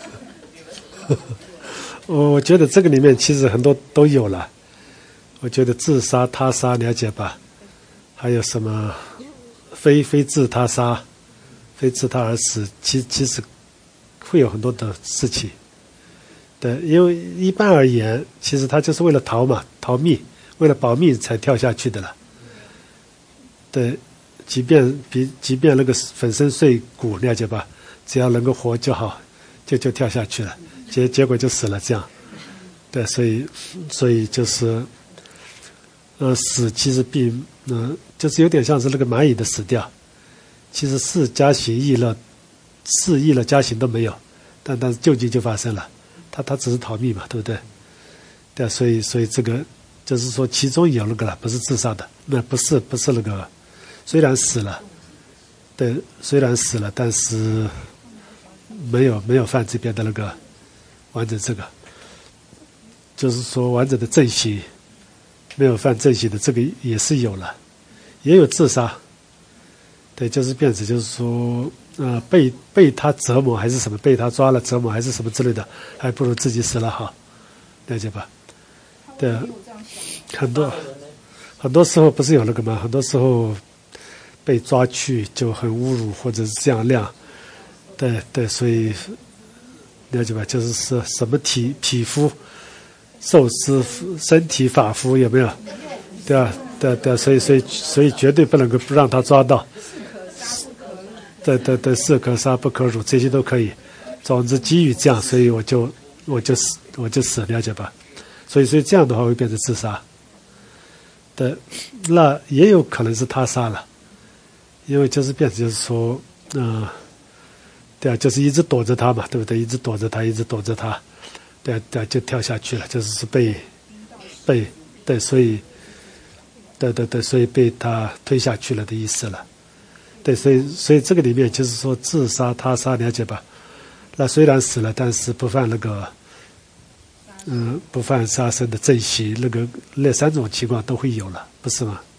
我觉得这个里面其实很多都有了。我觉得自杀、他杀，了解吧？还有什么非非自他杀、非自他而死，其其实会有很多的事情。对，因为一般而言，其实他就是为了逃嘛，逃命，为了保命才跳下去的了。对。即便比即便那个粉身碎骨，了解吧？只要能够活就好，就就跳下去了，结结果就死了。这样，对，所以所以就是，呃，死其实并嗯、呃，就是有点像是那个蚂蚁的死掉，其实是加刑易乐，是易乐加刑都没有，但但是救济就发生了，他他只是逃命嘛，对不对？对，所以所以这个就是说其中有那个了，不是自杀的，那不是不是那个。虽然死了，对，虽然死了，但是没有没有犯这边的那个完整这个，就是说完整的正刑，没有犯正刑的这个也是有了，也有自杀，对，就是变成就是说，呃，被被他折磨还是什么，被他抓了折磨还是什么之类的，还不如自己死了好，了解吧？对，很多很多时候不是有那个吗？很多时候。被抓去就很侮辱，或者是这样那样，对对，所以了解吧？就是是什么体皮肤、寿司、身体发肤有没有？对啊，对对，所以所以所以绝对不能够不让他抓到。对对对，士可杀不可辱，这些都可以。总之基于这样，所以我就我就死我就死，了解吧？所以所以这样的话会变成自杀。对，那也有可能是他杀了。因为就是变成就是说，嗯、呃，对啊，就是一直躲着他嘛，对不对？一直躲着他，一直躲着他，对啊对啊，就跳下去了，就是是被被对，所以对对对，所以被他推下去了的意思了。对，所以所以这个里面就是说自杀、他杀，了解吧？那虽然死了，但是不犯那个，嗯、呃，不犯杀生的正刑，那个那三种情况都会有了，不是吗？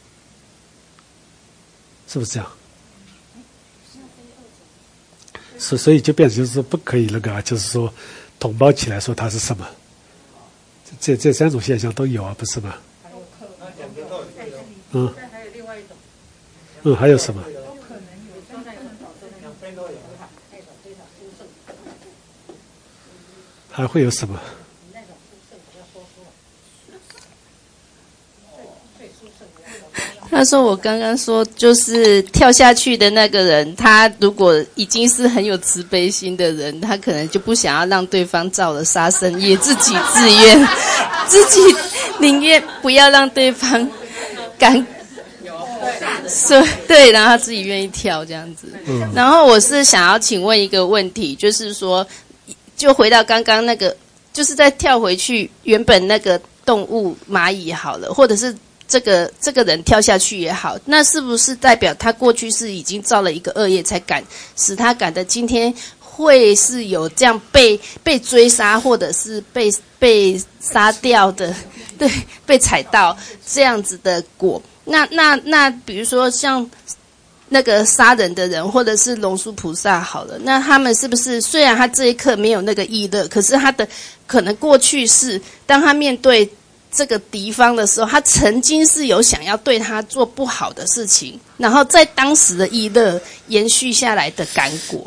是不是这样？所所以就变成就是说不可以那个，就是说统包起来说它是什么？这这三种现象都有啊，不是吗？嗯。嗯，还有什么？还会有什么？
他说：“我刚刚说，就是跳下去的那个人，他如果已经是很有慈悲心的人，他可能就不想要让对方造了杀生业，自己自愿，自己宁愿不要让对方感，是，对，然后他自己愿意跳这样子。嗯、然后我是想要请问一个问题，就是说，就回到刚刚那个，就是再跳回去原本那个动物蚂蚁好了，或者是。”这个这个人跳下去也好，那是不是代表他过去是已经造了一个恶业，才敢使他感的今天会是有这样被被追杀，或者是被被杀掉的，对，被踩到这样子的果？那那那，比如说像那个杀人的人，或者是龙树菩萨好了，那他们是不是虽然他这一刻没有那个意乐，可是他的可能过去是当他面对。这个敌方的时候，他曾经是有想要对他做不好的事情，然后在当时的意乐延续下来的感果。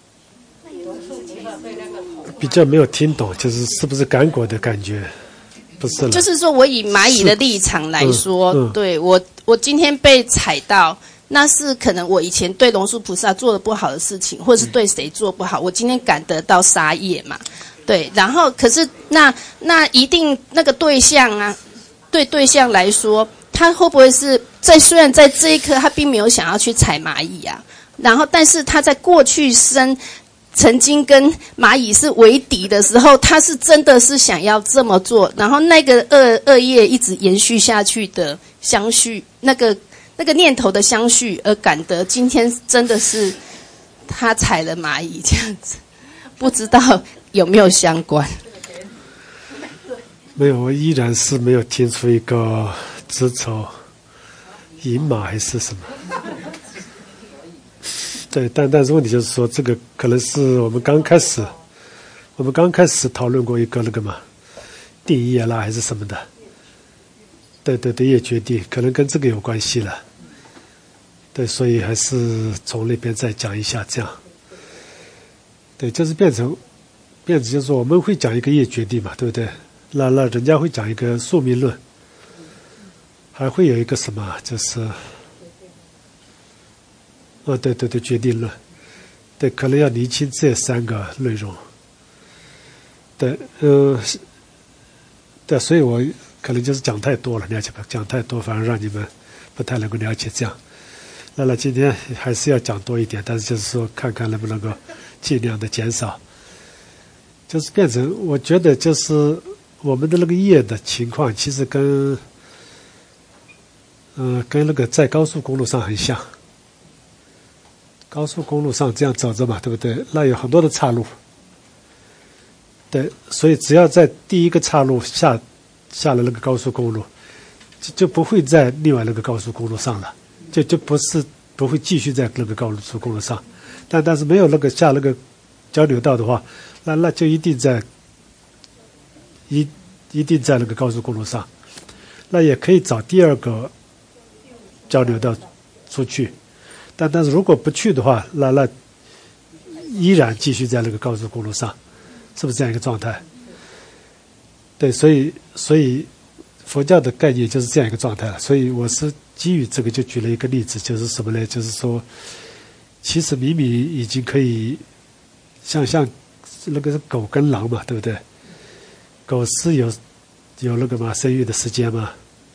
比较没有听懂，就是是不是感果的感觉？不是了。
就是说我以蚂蚁的立场来说，嗯嗯、对我我今天被踩到，那是可能我以前对龙树菩萨做的不好的事情，或者是对谁做不好，我今天感得到杀业嘛。对，然后可是那那一定那个对象啊，对对象来说，他会不会是在虽然在这一刻他并没有想要去踩蚂蚁啊，然后但是他在过去生曾经跟蚂蚁是为敌的时候，他是真的是想要这么做，然后那个恶恶业一直延续下去的相续，那个那个念头的相续，而感得今天真的是他踩了蚂蚁这样子，不知道。有没有相关？
没有，我依然是没有听出一个子丑寅马还是什么。对，但但是问题就是说，这个可能是我们刚开始，我们刚开始讨论过一个那个嘛，定业啦还是什么的。对对对，业决定可能跟这个有关系了。对，所以还是从那边再讲一下这样。对，就是变成，变成就是说我们会讲一个业决定嘛，对不对？那那人家会讲一个宿命论，还会有一个什么，就是。哦，对对对，决定论，对，可能要厘清这三个内容。对，嗯、呃，对，所以我可能就是讲太多了，了解吧？讲太多反而让你们不太能够了解这样。那那今天还是要讲多一点，但是就是说看看能不能够尽量的减少。就是变成，我觉得就是我们的那个业的情况，其实跟，嗯、呃，跟那个在高速公路上很像。高速公路上这样走着嘛，对不对？那有很多的岔路，对，所以只要在第一个岔路下下了那个高速公路，就就不会在另外那个高速公路上了，就就不是不会继续在那个高速公路上。但但是没有那个下那个交流道的话，那那就一定在一一定在那个高速公路上。那也可以找第二个交流道出去。但但是如果不去的话，那那依然继续在那个高速公路上，是不是这样一个状态？对，所以所以佛教的概念就是这样一个状态了。所以我是基于这个就举了一个例子，就是什么呢？就是说，其实明明已经可以像像那个是狗跟狼嘛，对不对？狗是有有那个嘛生育的时间嘛，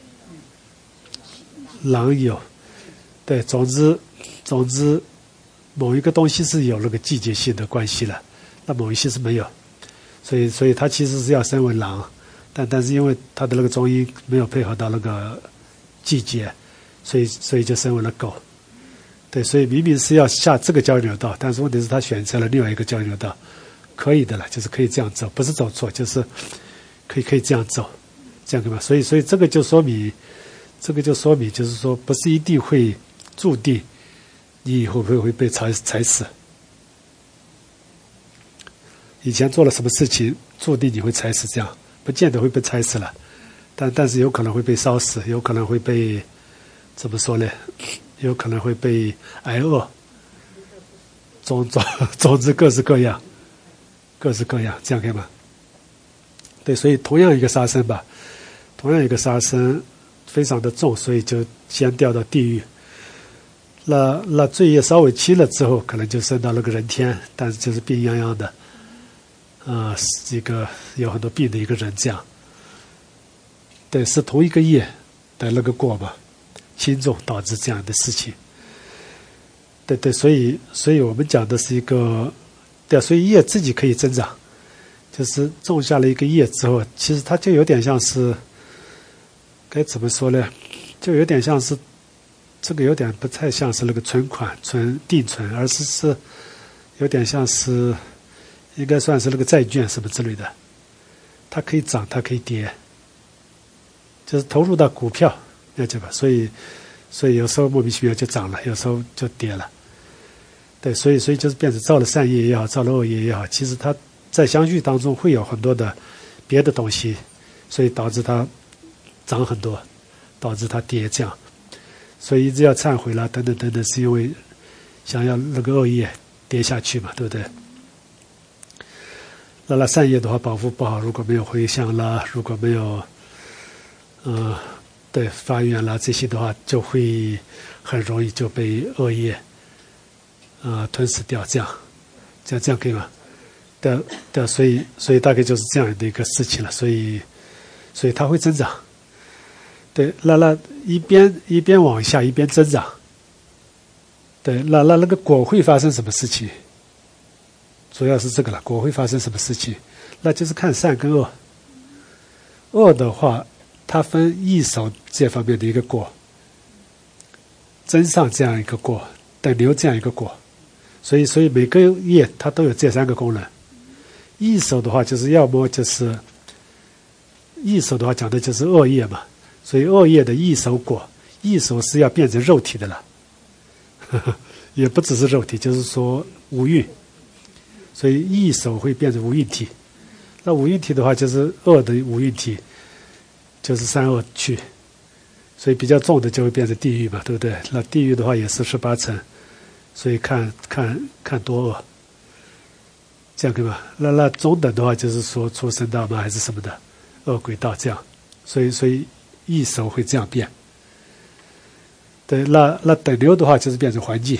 狼有，对，总之。总之，某一个东西是有那个季节性的关系了，那某一些是没有，所以所以它其实是要生为狼，但但是因为它的那个中医没有配合到那个季节，所以所以就生为了狗。对，所以明明是要下这个交流道，但是问题是他选择了另外一个交流道，可以的了，就是可以这样走，不是走错，就是可以可以这样走，这样对吧？所以所以这个就说明，这个就说明就是说不是一定会注定。你以后会不会被踩踩死？以前做了什么事情，注定你会踩死，这样不见得会被踩死了，但但是有可能会被烧死，有可能会被怎么说呢？有可能会被挨饿，总总总之各式各样，各式各样，这样可以吗？对，所以同样一个杀生吧，同样一个杀生非常的重，所以就先掉到地狱。那那罪业稍微轻了之后，可能就升到那个人天，但是就是病殃殃的，啊、呃，一个有很多病的一个人这样。对，是同一个业的那个过嘛，轻重导致这样的事情。对对，所以所以我们讲的是一个，对，所以业自己可以增长，就是种下了一个业之后，其实它就有点像是，该怎么说呢？就有点像是。这个有点不太像是那个存款、存定存，而是是有点像是应该算是那个债券什么之类的，它可以涨，它可以跌，就是投入到股票，了解吧？所以，所以有时候莫名其妙就涨了，有时候就跌了。对，所以所以就是变成造了善业也好，造了恶业也好，其实它在相续当中会有很多的别的东西，所以导致它涨很多，导致它跌这样。所以一直要忏悔啦，等等等等，是因为想要那个恶业跌下去嘛，对不对？那那善业的话，保护不好，如果没有回向啦，如果没有，嗯、呃，对发愿啦这些的话，就会很容易就被恶业，啊、呃、吞噬掉，这样，这样这样可以吗？对对，所以所以大概就是这样的一个事情了，所以所以它会增长。对，那那一边一边往下，一边增长。对，那那那个果会发生什么事情？主要是这个了，果会发生什么事情？那就是看善跟恶。恶的话，它分异手这方面的一个果，增上这样一个果，等流这样一个果。所以，所以每个业它都有这三个功能。异手的话，就是要么就是异熟的话讲的就是恶业嘛，所以恶业的异熟果，异熟是要变成肉体的了，呵呵，也不只是肉体，就是说五蕴，所以异熟会变成五蕴体。那五蕴体的话，就是恶的五蕴体，就是三恶趣，所以比较重的就会变成地狱嘛，对不对？那地狱的话也是十八层，所以看看看多恶，这样对吧？那那中等的话就是说畜生道嘛，还是什么的恶鬼道这样，所以所以异熟会这样变。对，那那等流的话就是变成环境，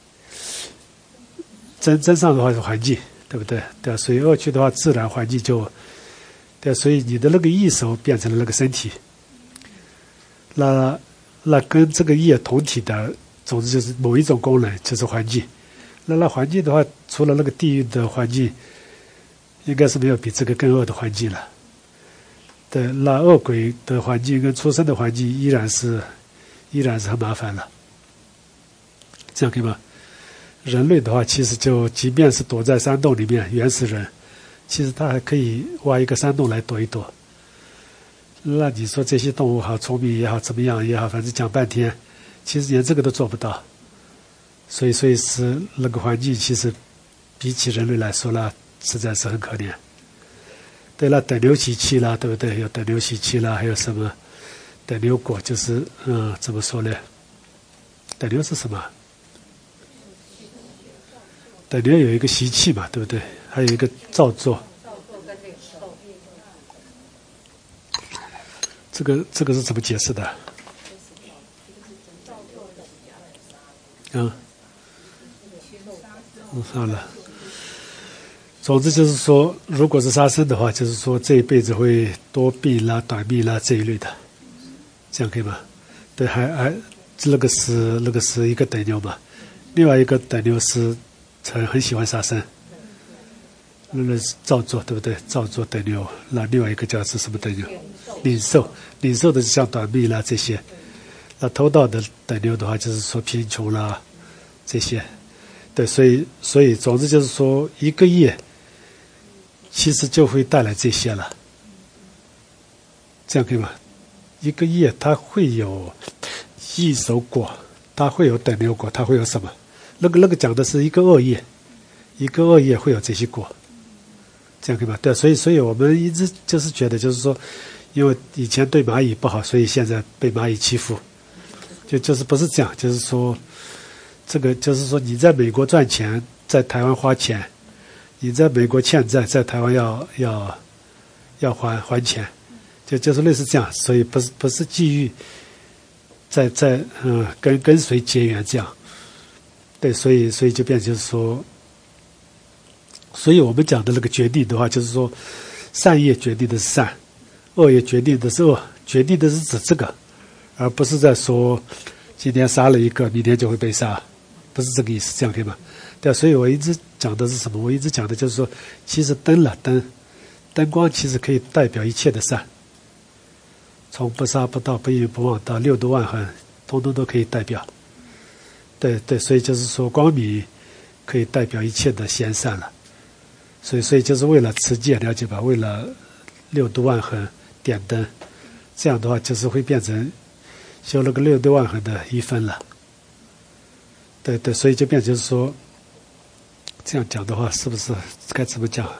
真真上的话是环境。对不对？对啊，所以恶趣的话，自然环境就，对啊，所以你的那个异熟变成了那个身体，那那跟这个业同体的，总之就是某一种功能，就是环境。那那环境的话，除了那个地狱的环境，应该是没有比这个更恶的环境了。对，那恶鬼的环境跟畜生的环境依然是，依然是很麻烦了。这样可以吗？人类的话，其实就即便是躲在山洞里面，原始人，其实他还可以挖一个山洞来躲一躲。那你说这些动物好聪明也好，怎么样也好，反正讲半天，其实连这个都做不到。所以，所以是那个环境，其实比起人类来说呢，实在是很可怜。对了，等流习气啦，对不对？有等流习气啦，还有什么等流果？就是嗯，怎么说呢？等流是什么？等流有一个习气嘛，对不对？还有一个造作。这个这个是怎么解释的？嗯，嗯，好了。总之就是说，如果是杀生的话，就是说这一辈子会多病啦、短命啦这一类的，这样可以吗？对，还还那个是那个是一个等流嘛，另外一个等流是。很很喜欢杀生，那个是造作，对不对？造作等流，那另外一个叫是什么等流？领受，领受的是像短命啦这些。那偷盗的等流的话，就是说贫穷啦这些。对，所以所以总之就是说，一个业其实就会带来这些了。这样可以吗？一个业它会有异熟果，它会有等流果，它会有什么？那个那个讲的是一个恶业，一个恶业会有这些果，这样可以吧？对，所以所以我们一直就是觉得，就是说，因为以前对蚂蚁不好，所以现在被蚂蚁欺负，就就是不是这样，就是说，这个就是说，你在美国赚钱，在台湾花钱，你在美国欠债，在台湾要要要还还钱，就就是类似这样，所以不是不是基于在在嗯跟跟谁结缘这样。对，所以所以就变成就是说，所以我们讲的那个决定的话，就是说，善业决定的是善，恶业决定的是恶，决定的是指这个，而不是在说今天杀了一个，明天就会被杀，不是这个意思，这样可以吗？对，所以我一直讲的是什么？我一直讲的就是说，其实灯了灯，灯光其实可以代表一切的善，从不杀不盗不淫不妄到六度万恒，通通都可以代表。对对，所以就是说光明可以代表一切的贤善了，所以所以就是为了持戒，了解吧？为了六度万恒点灯，这样的话就是会变成修了个六度万恒的一分了。对对，所以就变成就是说，这样讲的话，是不是该怎么讲？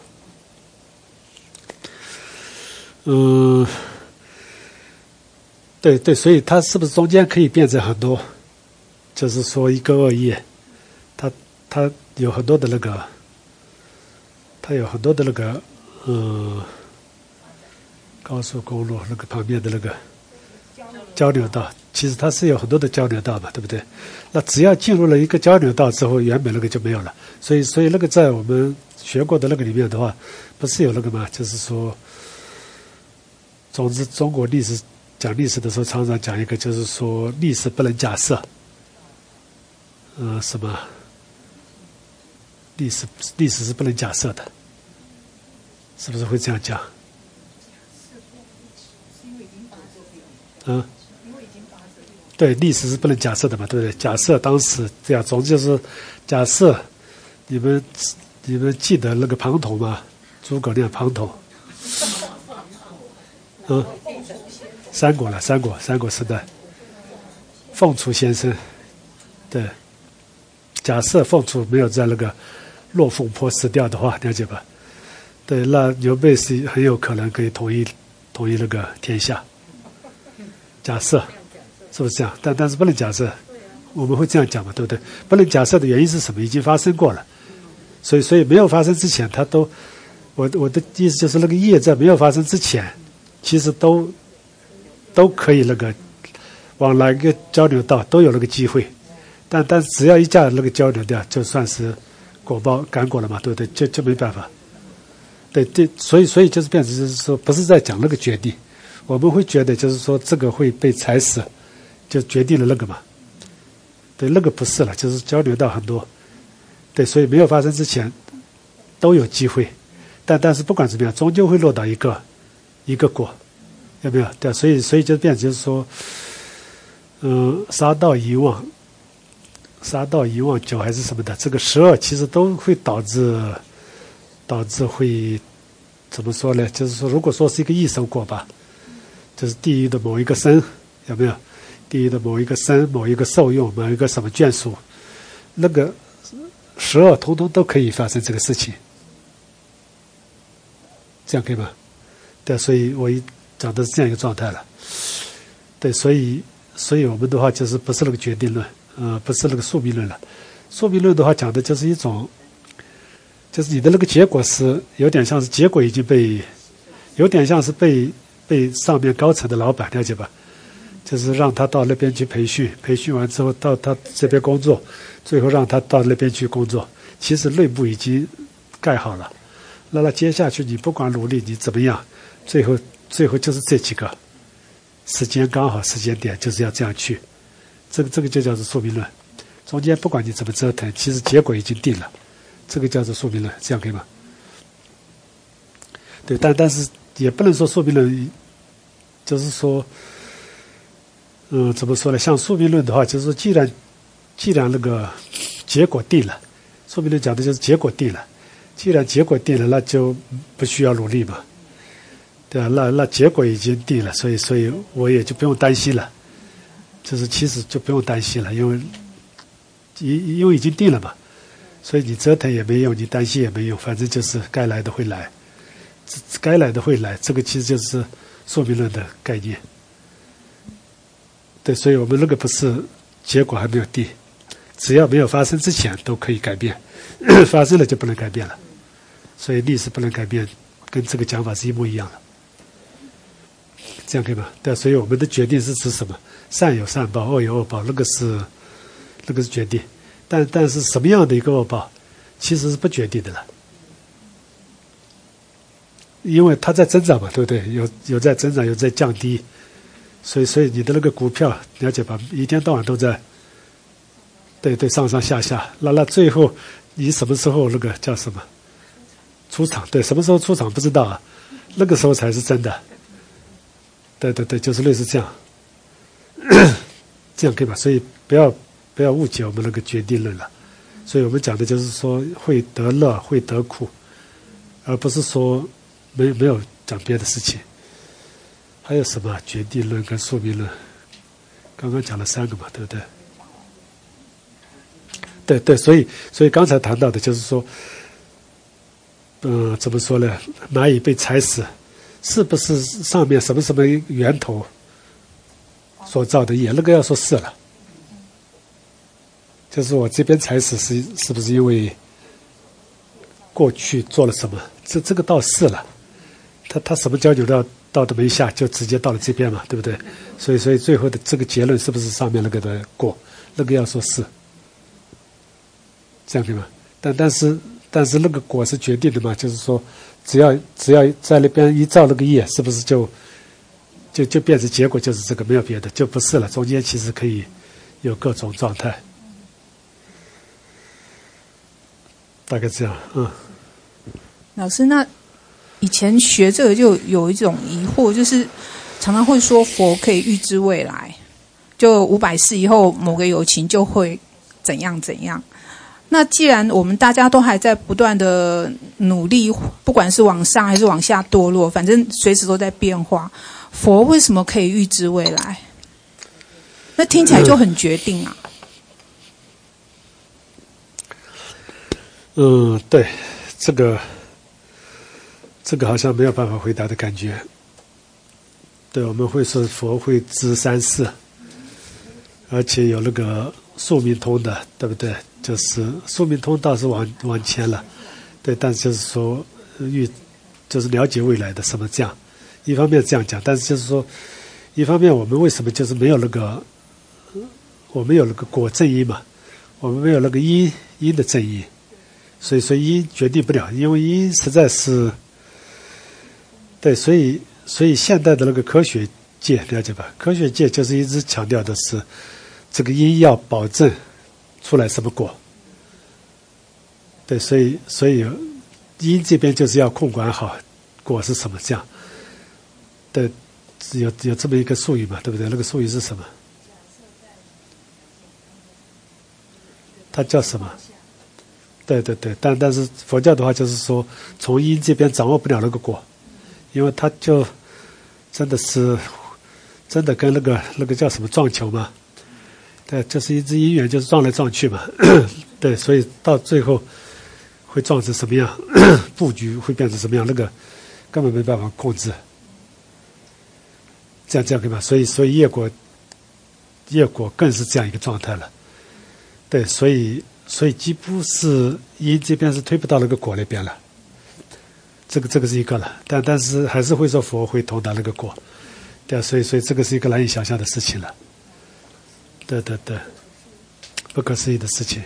嗯，对对，所以它是不是中间可以变成很多？就是说一个恶业，它它有很多的那个，它有很多的那个，嗯，高速公路那个旁边的那个交流道，其实它是有很多的交流道嘛，对不对？那只要进入了一个交流道之后，原本那个就没有了。所以所以那个在我们学过的那个里面的话，不是有那个吗？就是说，总之中国历史讲历史的时候，常常讲一个，就是说历史不能假设。呃，什么？历史历史是不能假设的，是不是会这样讲？嗯，对，历史是不能假设的嘛，对不对？假设当时这样，总之就是假设你们你们记得那个庞统吗？诸葛亮庞统。 嗯，三国了，三国，三国时代，凤雏先生，对，假设凤雏没有在那个落凤坡死掉的话，了解吧？对，那刘备是很有可能可以统一统一那个天下。假设是不是这样？但但是不能假设，我们会这样讲嘛，对不对？不能假设的原因是什么？已经发生过了，所以所以没有发生之前，他都，我我的意思就是那个业在没有发生之前，其实都都可以那个往哪个交流道都有那个机会，但但只要一架那个交流掉，就算是果报干果了嘛，对不对？就就没办法。对对，所以所以就是变成就是说，不是在讲那个决定，我们会觉得就是说这个会被踩死，就决定了那个嘛。对，那个不是了，就是交流到很多。对，所以没有发生之前都有机会，但但是不管怎么样，终究会落到一个一个果，有没有？对，所以所以就变成就是说，嗯，杀盗遗忘，杀盗遗忘酒还是什么的，这个十二其实都会导致。导致会怎么说呢？就是说，如果说是一个异熟果吧，就是地狱的某一个生，有没有？地狱的某一个生，某一个受用，某一个什么眷属，那个十二通通都可以发生这个事情，这样可以吗？对，所以我一讲的是这样一个状态了。对，所以所以我们的话就是不是那个决定论，呃，不是那个宿命论了。宿命论的话讲的就是一种。就是你的那个结果是有点像是结果已经被，有点像是被被上面高层的老板了解吧，就是让他到那边去培训，培训完之后到他这边工作，最后让他到那边去工作。其实内部已经盖好了，那他接下去你不管努力你怎么样，最后最后就是这几个，时间刚好时间点就是要这样去，这个这个就叫做宿命论。中间不管你怎么折腾，其实结果已经定了。这个叫做宿命论，这样可以吗？对，但但是也不能说宿命论，就是说，嗯，怎么说呢？像宿命论的话，就是说，既然既然那个结果定了，宿命论讲的就是结果定了，既然结果定了，那就不需要努力嘛，对啊，那那结果已经定了，所以所以我也就不用担心了，就是其实就不用担心了，因为因因为已经定了嘛。所以你折腾也没用，你担心也没用，反正就是该来的会来，该来的会来，这个其实就是宿命论的概念。对，所以我们那个不是结果还没有定，只要没有发生之前都可以改变，发生了就不能改变了。所以历史不能改变，跟这个讲法是一模一样的。这样可以吗？对，所以我们的决定是指什么？善有善报，恶有恶报，那个是那个是决定。但但是什么样的一个恶报，其实是不决定的了，因为它在增长嘛，对不对？有有在增长，有在降低，所以所以你的那个股票了解吧，一天到晚都在，对对上上下下，那那最后你什么时候那个叫什么出场？对，什么时候出场不知道啊，那个时候才是真的。对对对，就是类似这样，这样可以吧？所以不要。不要误解我们那个决定论了，所以我们讲的就是说会得乐会得苦，而不是说没没有讲别的事情。还有什么决定论跟宿命论？刚刚讲了三个嘛，对不对？对对，所以所以刚才谈到的就是说，嗯、呃，怎么说呢？蚂蚁被踩死，是不是上面什么什么源头所造的业？那个要说是了。就是我这边踩死是是不是因为过去做了什么？这这个倒是了，他他什么交流道道都没下，就直接到了这边嘛，对不对？所以所以最后的这个结论是不是上面那个的过？那个要说是，这样对吗？但但是但是那个果是决定的嘛，就是说只要只要在那边一造那个业，是不是就就就变成结果就是这个，没有别的，就不是了。中间其实可以有各种状态。大概这样，嗯。
老师，那以前学这个就有一种疑惑，就是常常会说佛可以预知未来，就五百世以后某个有情就会怎样怎样。那既然我们大家都还在不断的努力，不管是往上还是往下堕落，反正随时都在变化， 佛为什么可以预知未来？那听起来就很决定啊。
嗯，对，这个这个好像没有办法回答的感觉。对，我们会说佛会知三世，而且有那个宿命通的，对不对？就是宿命通倒是往往前了，对，但是就是说预就是了解未来的什么这样，一方面这样讲，但是就是说，一方面我们为什么就是没有那个，我们有那个果正因嘛，我们没有那个因因的正因。所以，所以因决定不了，因为因实在是，对，所以，所以现代的那个科学界了解吧？科学界就是一直强调的是，这个因要保证出来什么果。对，所以，所以因这边就是要控管好果是什么这样。对，有有这么一个术语嘛，对不对？那个术语是什么？它叫什么？对对对，但但是佛教的话就是说，从因这边掌握不了那个果，因为他就真的是真的跟那个那个叫什么撞球嘛，对，就是一只因缘就是撞来撞去嘛，对，所以到最后会撞成什么样，布局会变成什么样，那个根本没办法控制，这样这样对吧？所以所以业果业果更是这样一个状态了，对，所以。所以几乎是因这边是推不到那个果那边了，这个这个是一个了，但但是还是会说佛会通达那个果，对啊，所以所以这个是一个难以想象的事情了，对对对，不可思议的事情。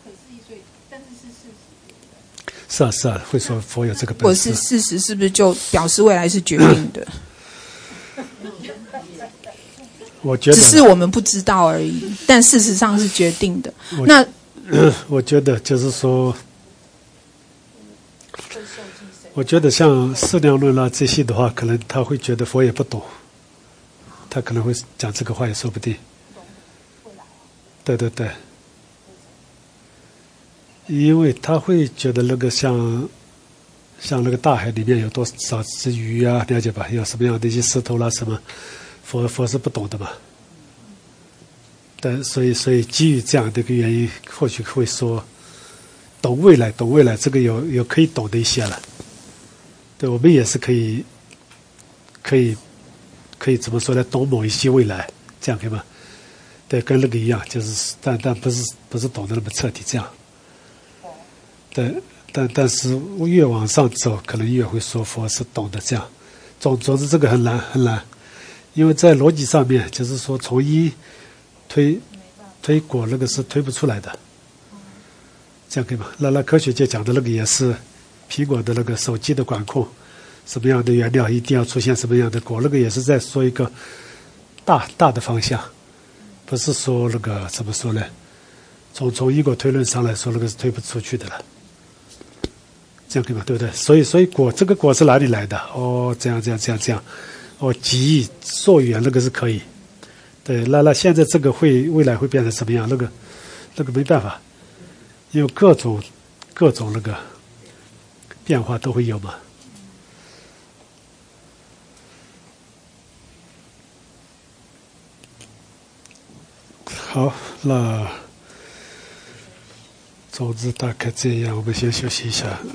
是啊是啊，会说佛有这个本事。
如果是事实，是不是就表示未来是决定的？
我觉得
只是我们不知道而已，但事实上是决定的。那
我觉得就是说，我觉得像释量论啦这些的话，可能他会觉得佛也不懂，他可能会讲这个话也说不定。对对对，因为他会觉得那个像像那个大海里面有多少只鱼啊，了解吧？有什么样的一些石头啦什么，佛佛是不懂的嘛。对，所以所以基于这样的一个原因，或许会说懂未来，懂未来这个有有可以懂的一些了。对，我们也是可以可以可以怎么说呢？懂某一些未来，这样可以吗？对，跟那个一样，就是但但不是不是懂得那么彻底这样。对，但但是越往上走，可能越会说佛是懂得这样。总总之这个很难很难，因为在逻辑上面，就是说从一推推果那个是推不出来的，这样可以吗？那那科学界讲的那个也是苹果的那个手机的管控，什么样的原料一定要出现什么样的果，那个也是在说一个大大的方向，不是说那个怎么说呢？从从因果推论上来说，那个是推不出去的了，这样可以吗？对不对？所以所以果这个果是哪里来的？哦，这样这样这样这样，哦，极易溯源那个是可以。对，那那现在这个会未来会变成什么样？那个那个没办法，因为各种各种那个变化都会有嘛。好，那总之大概这样，我们先休息一下。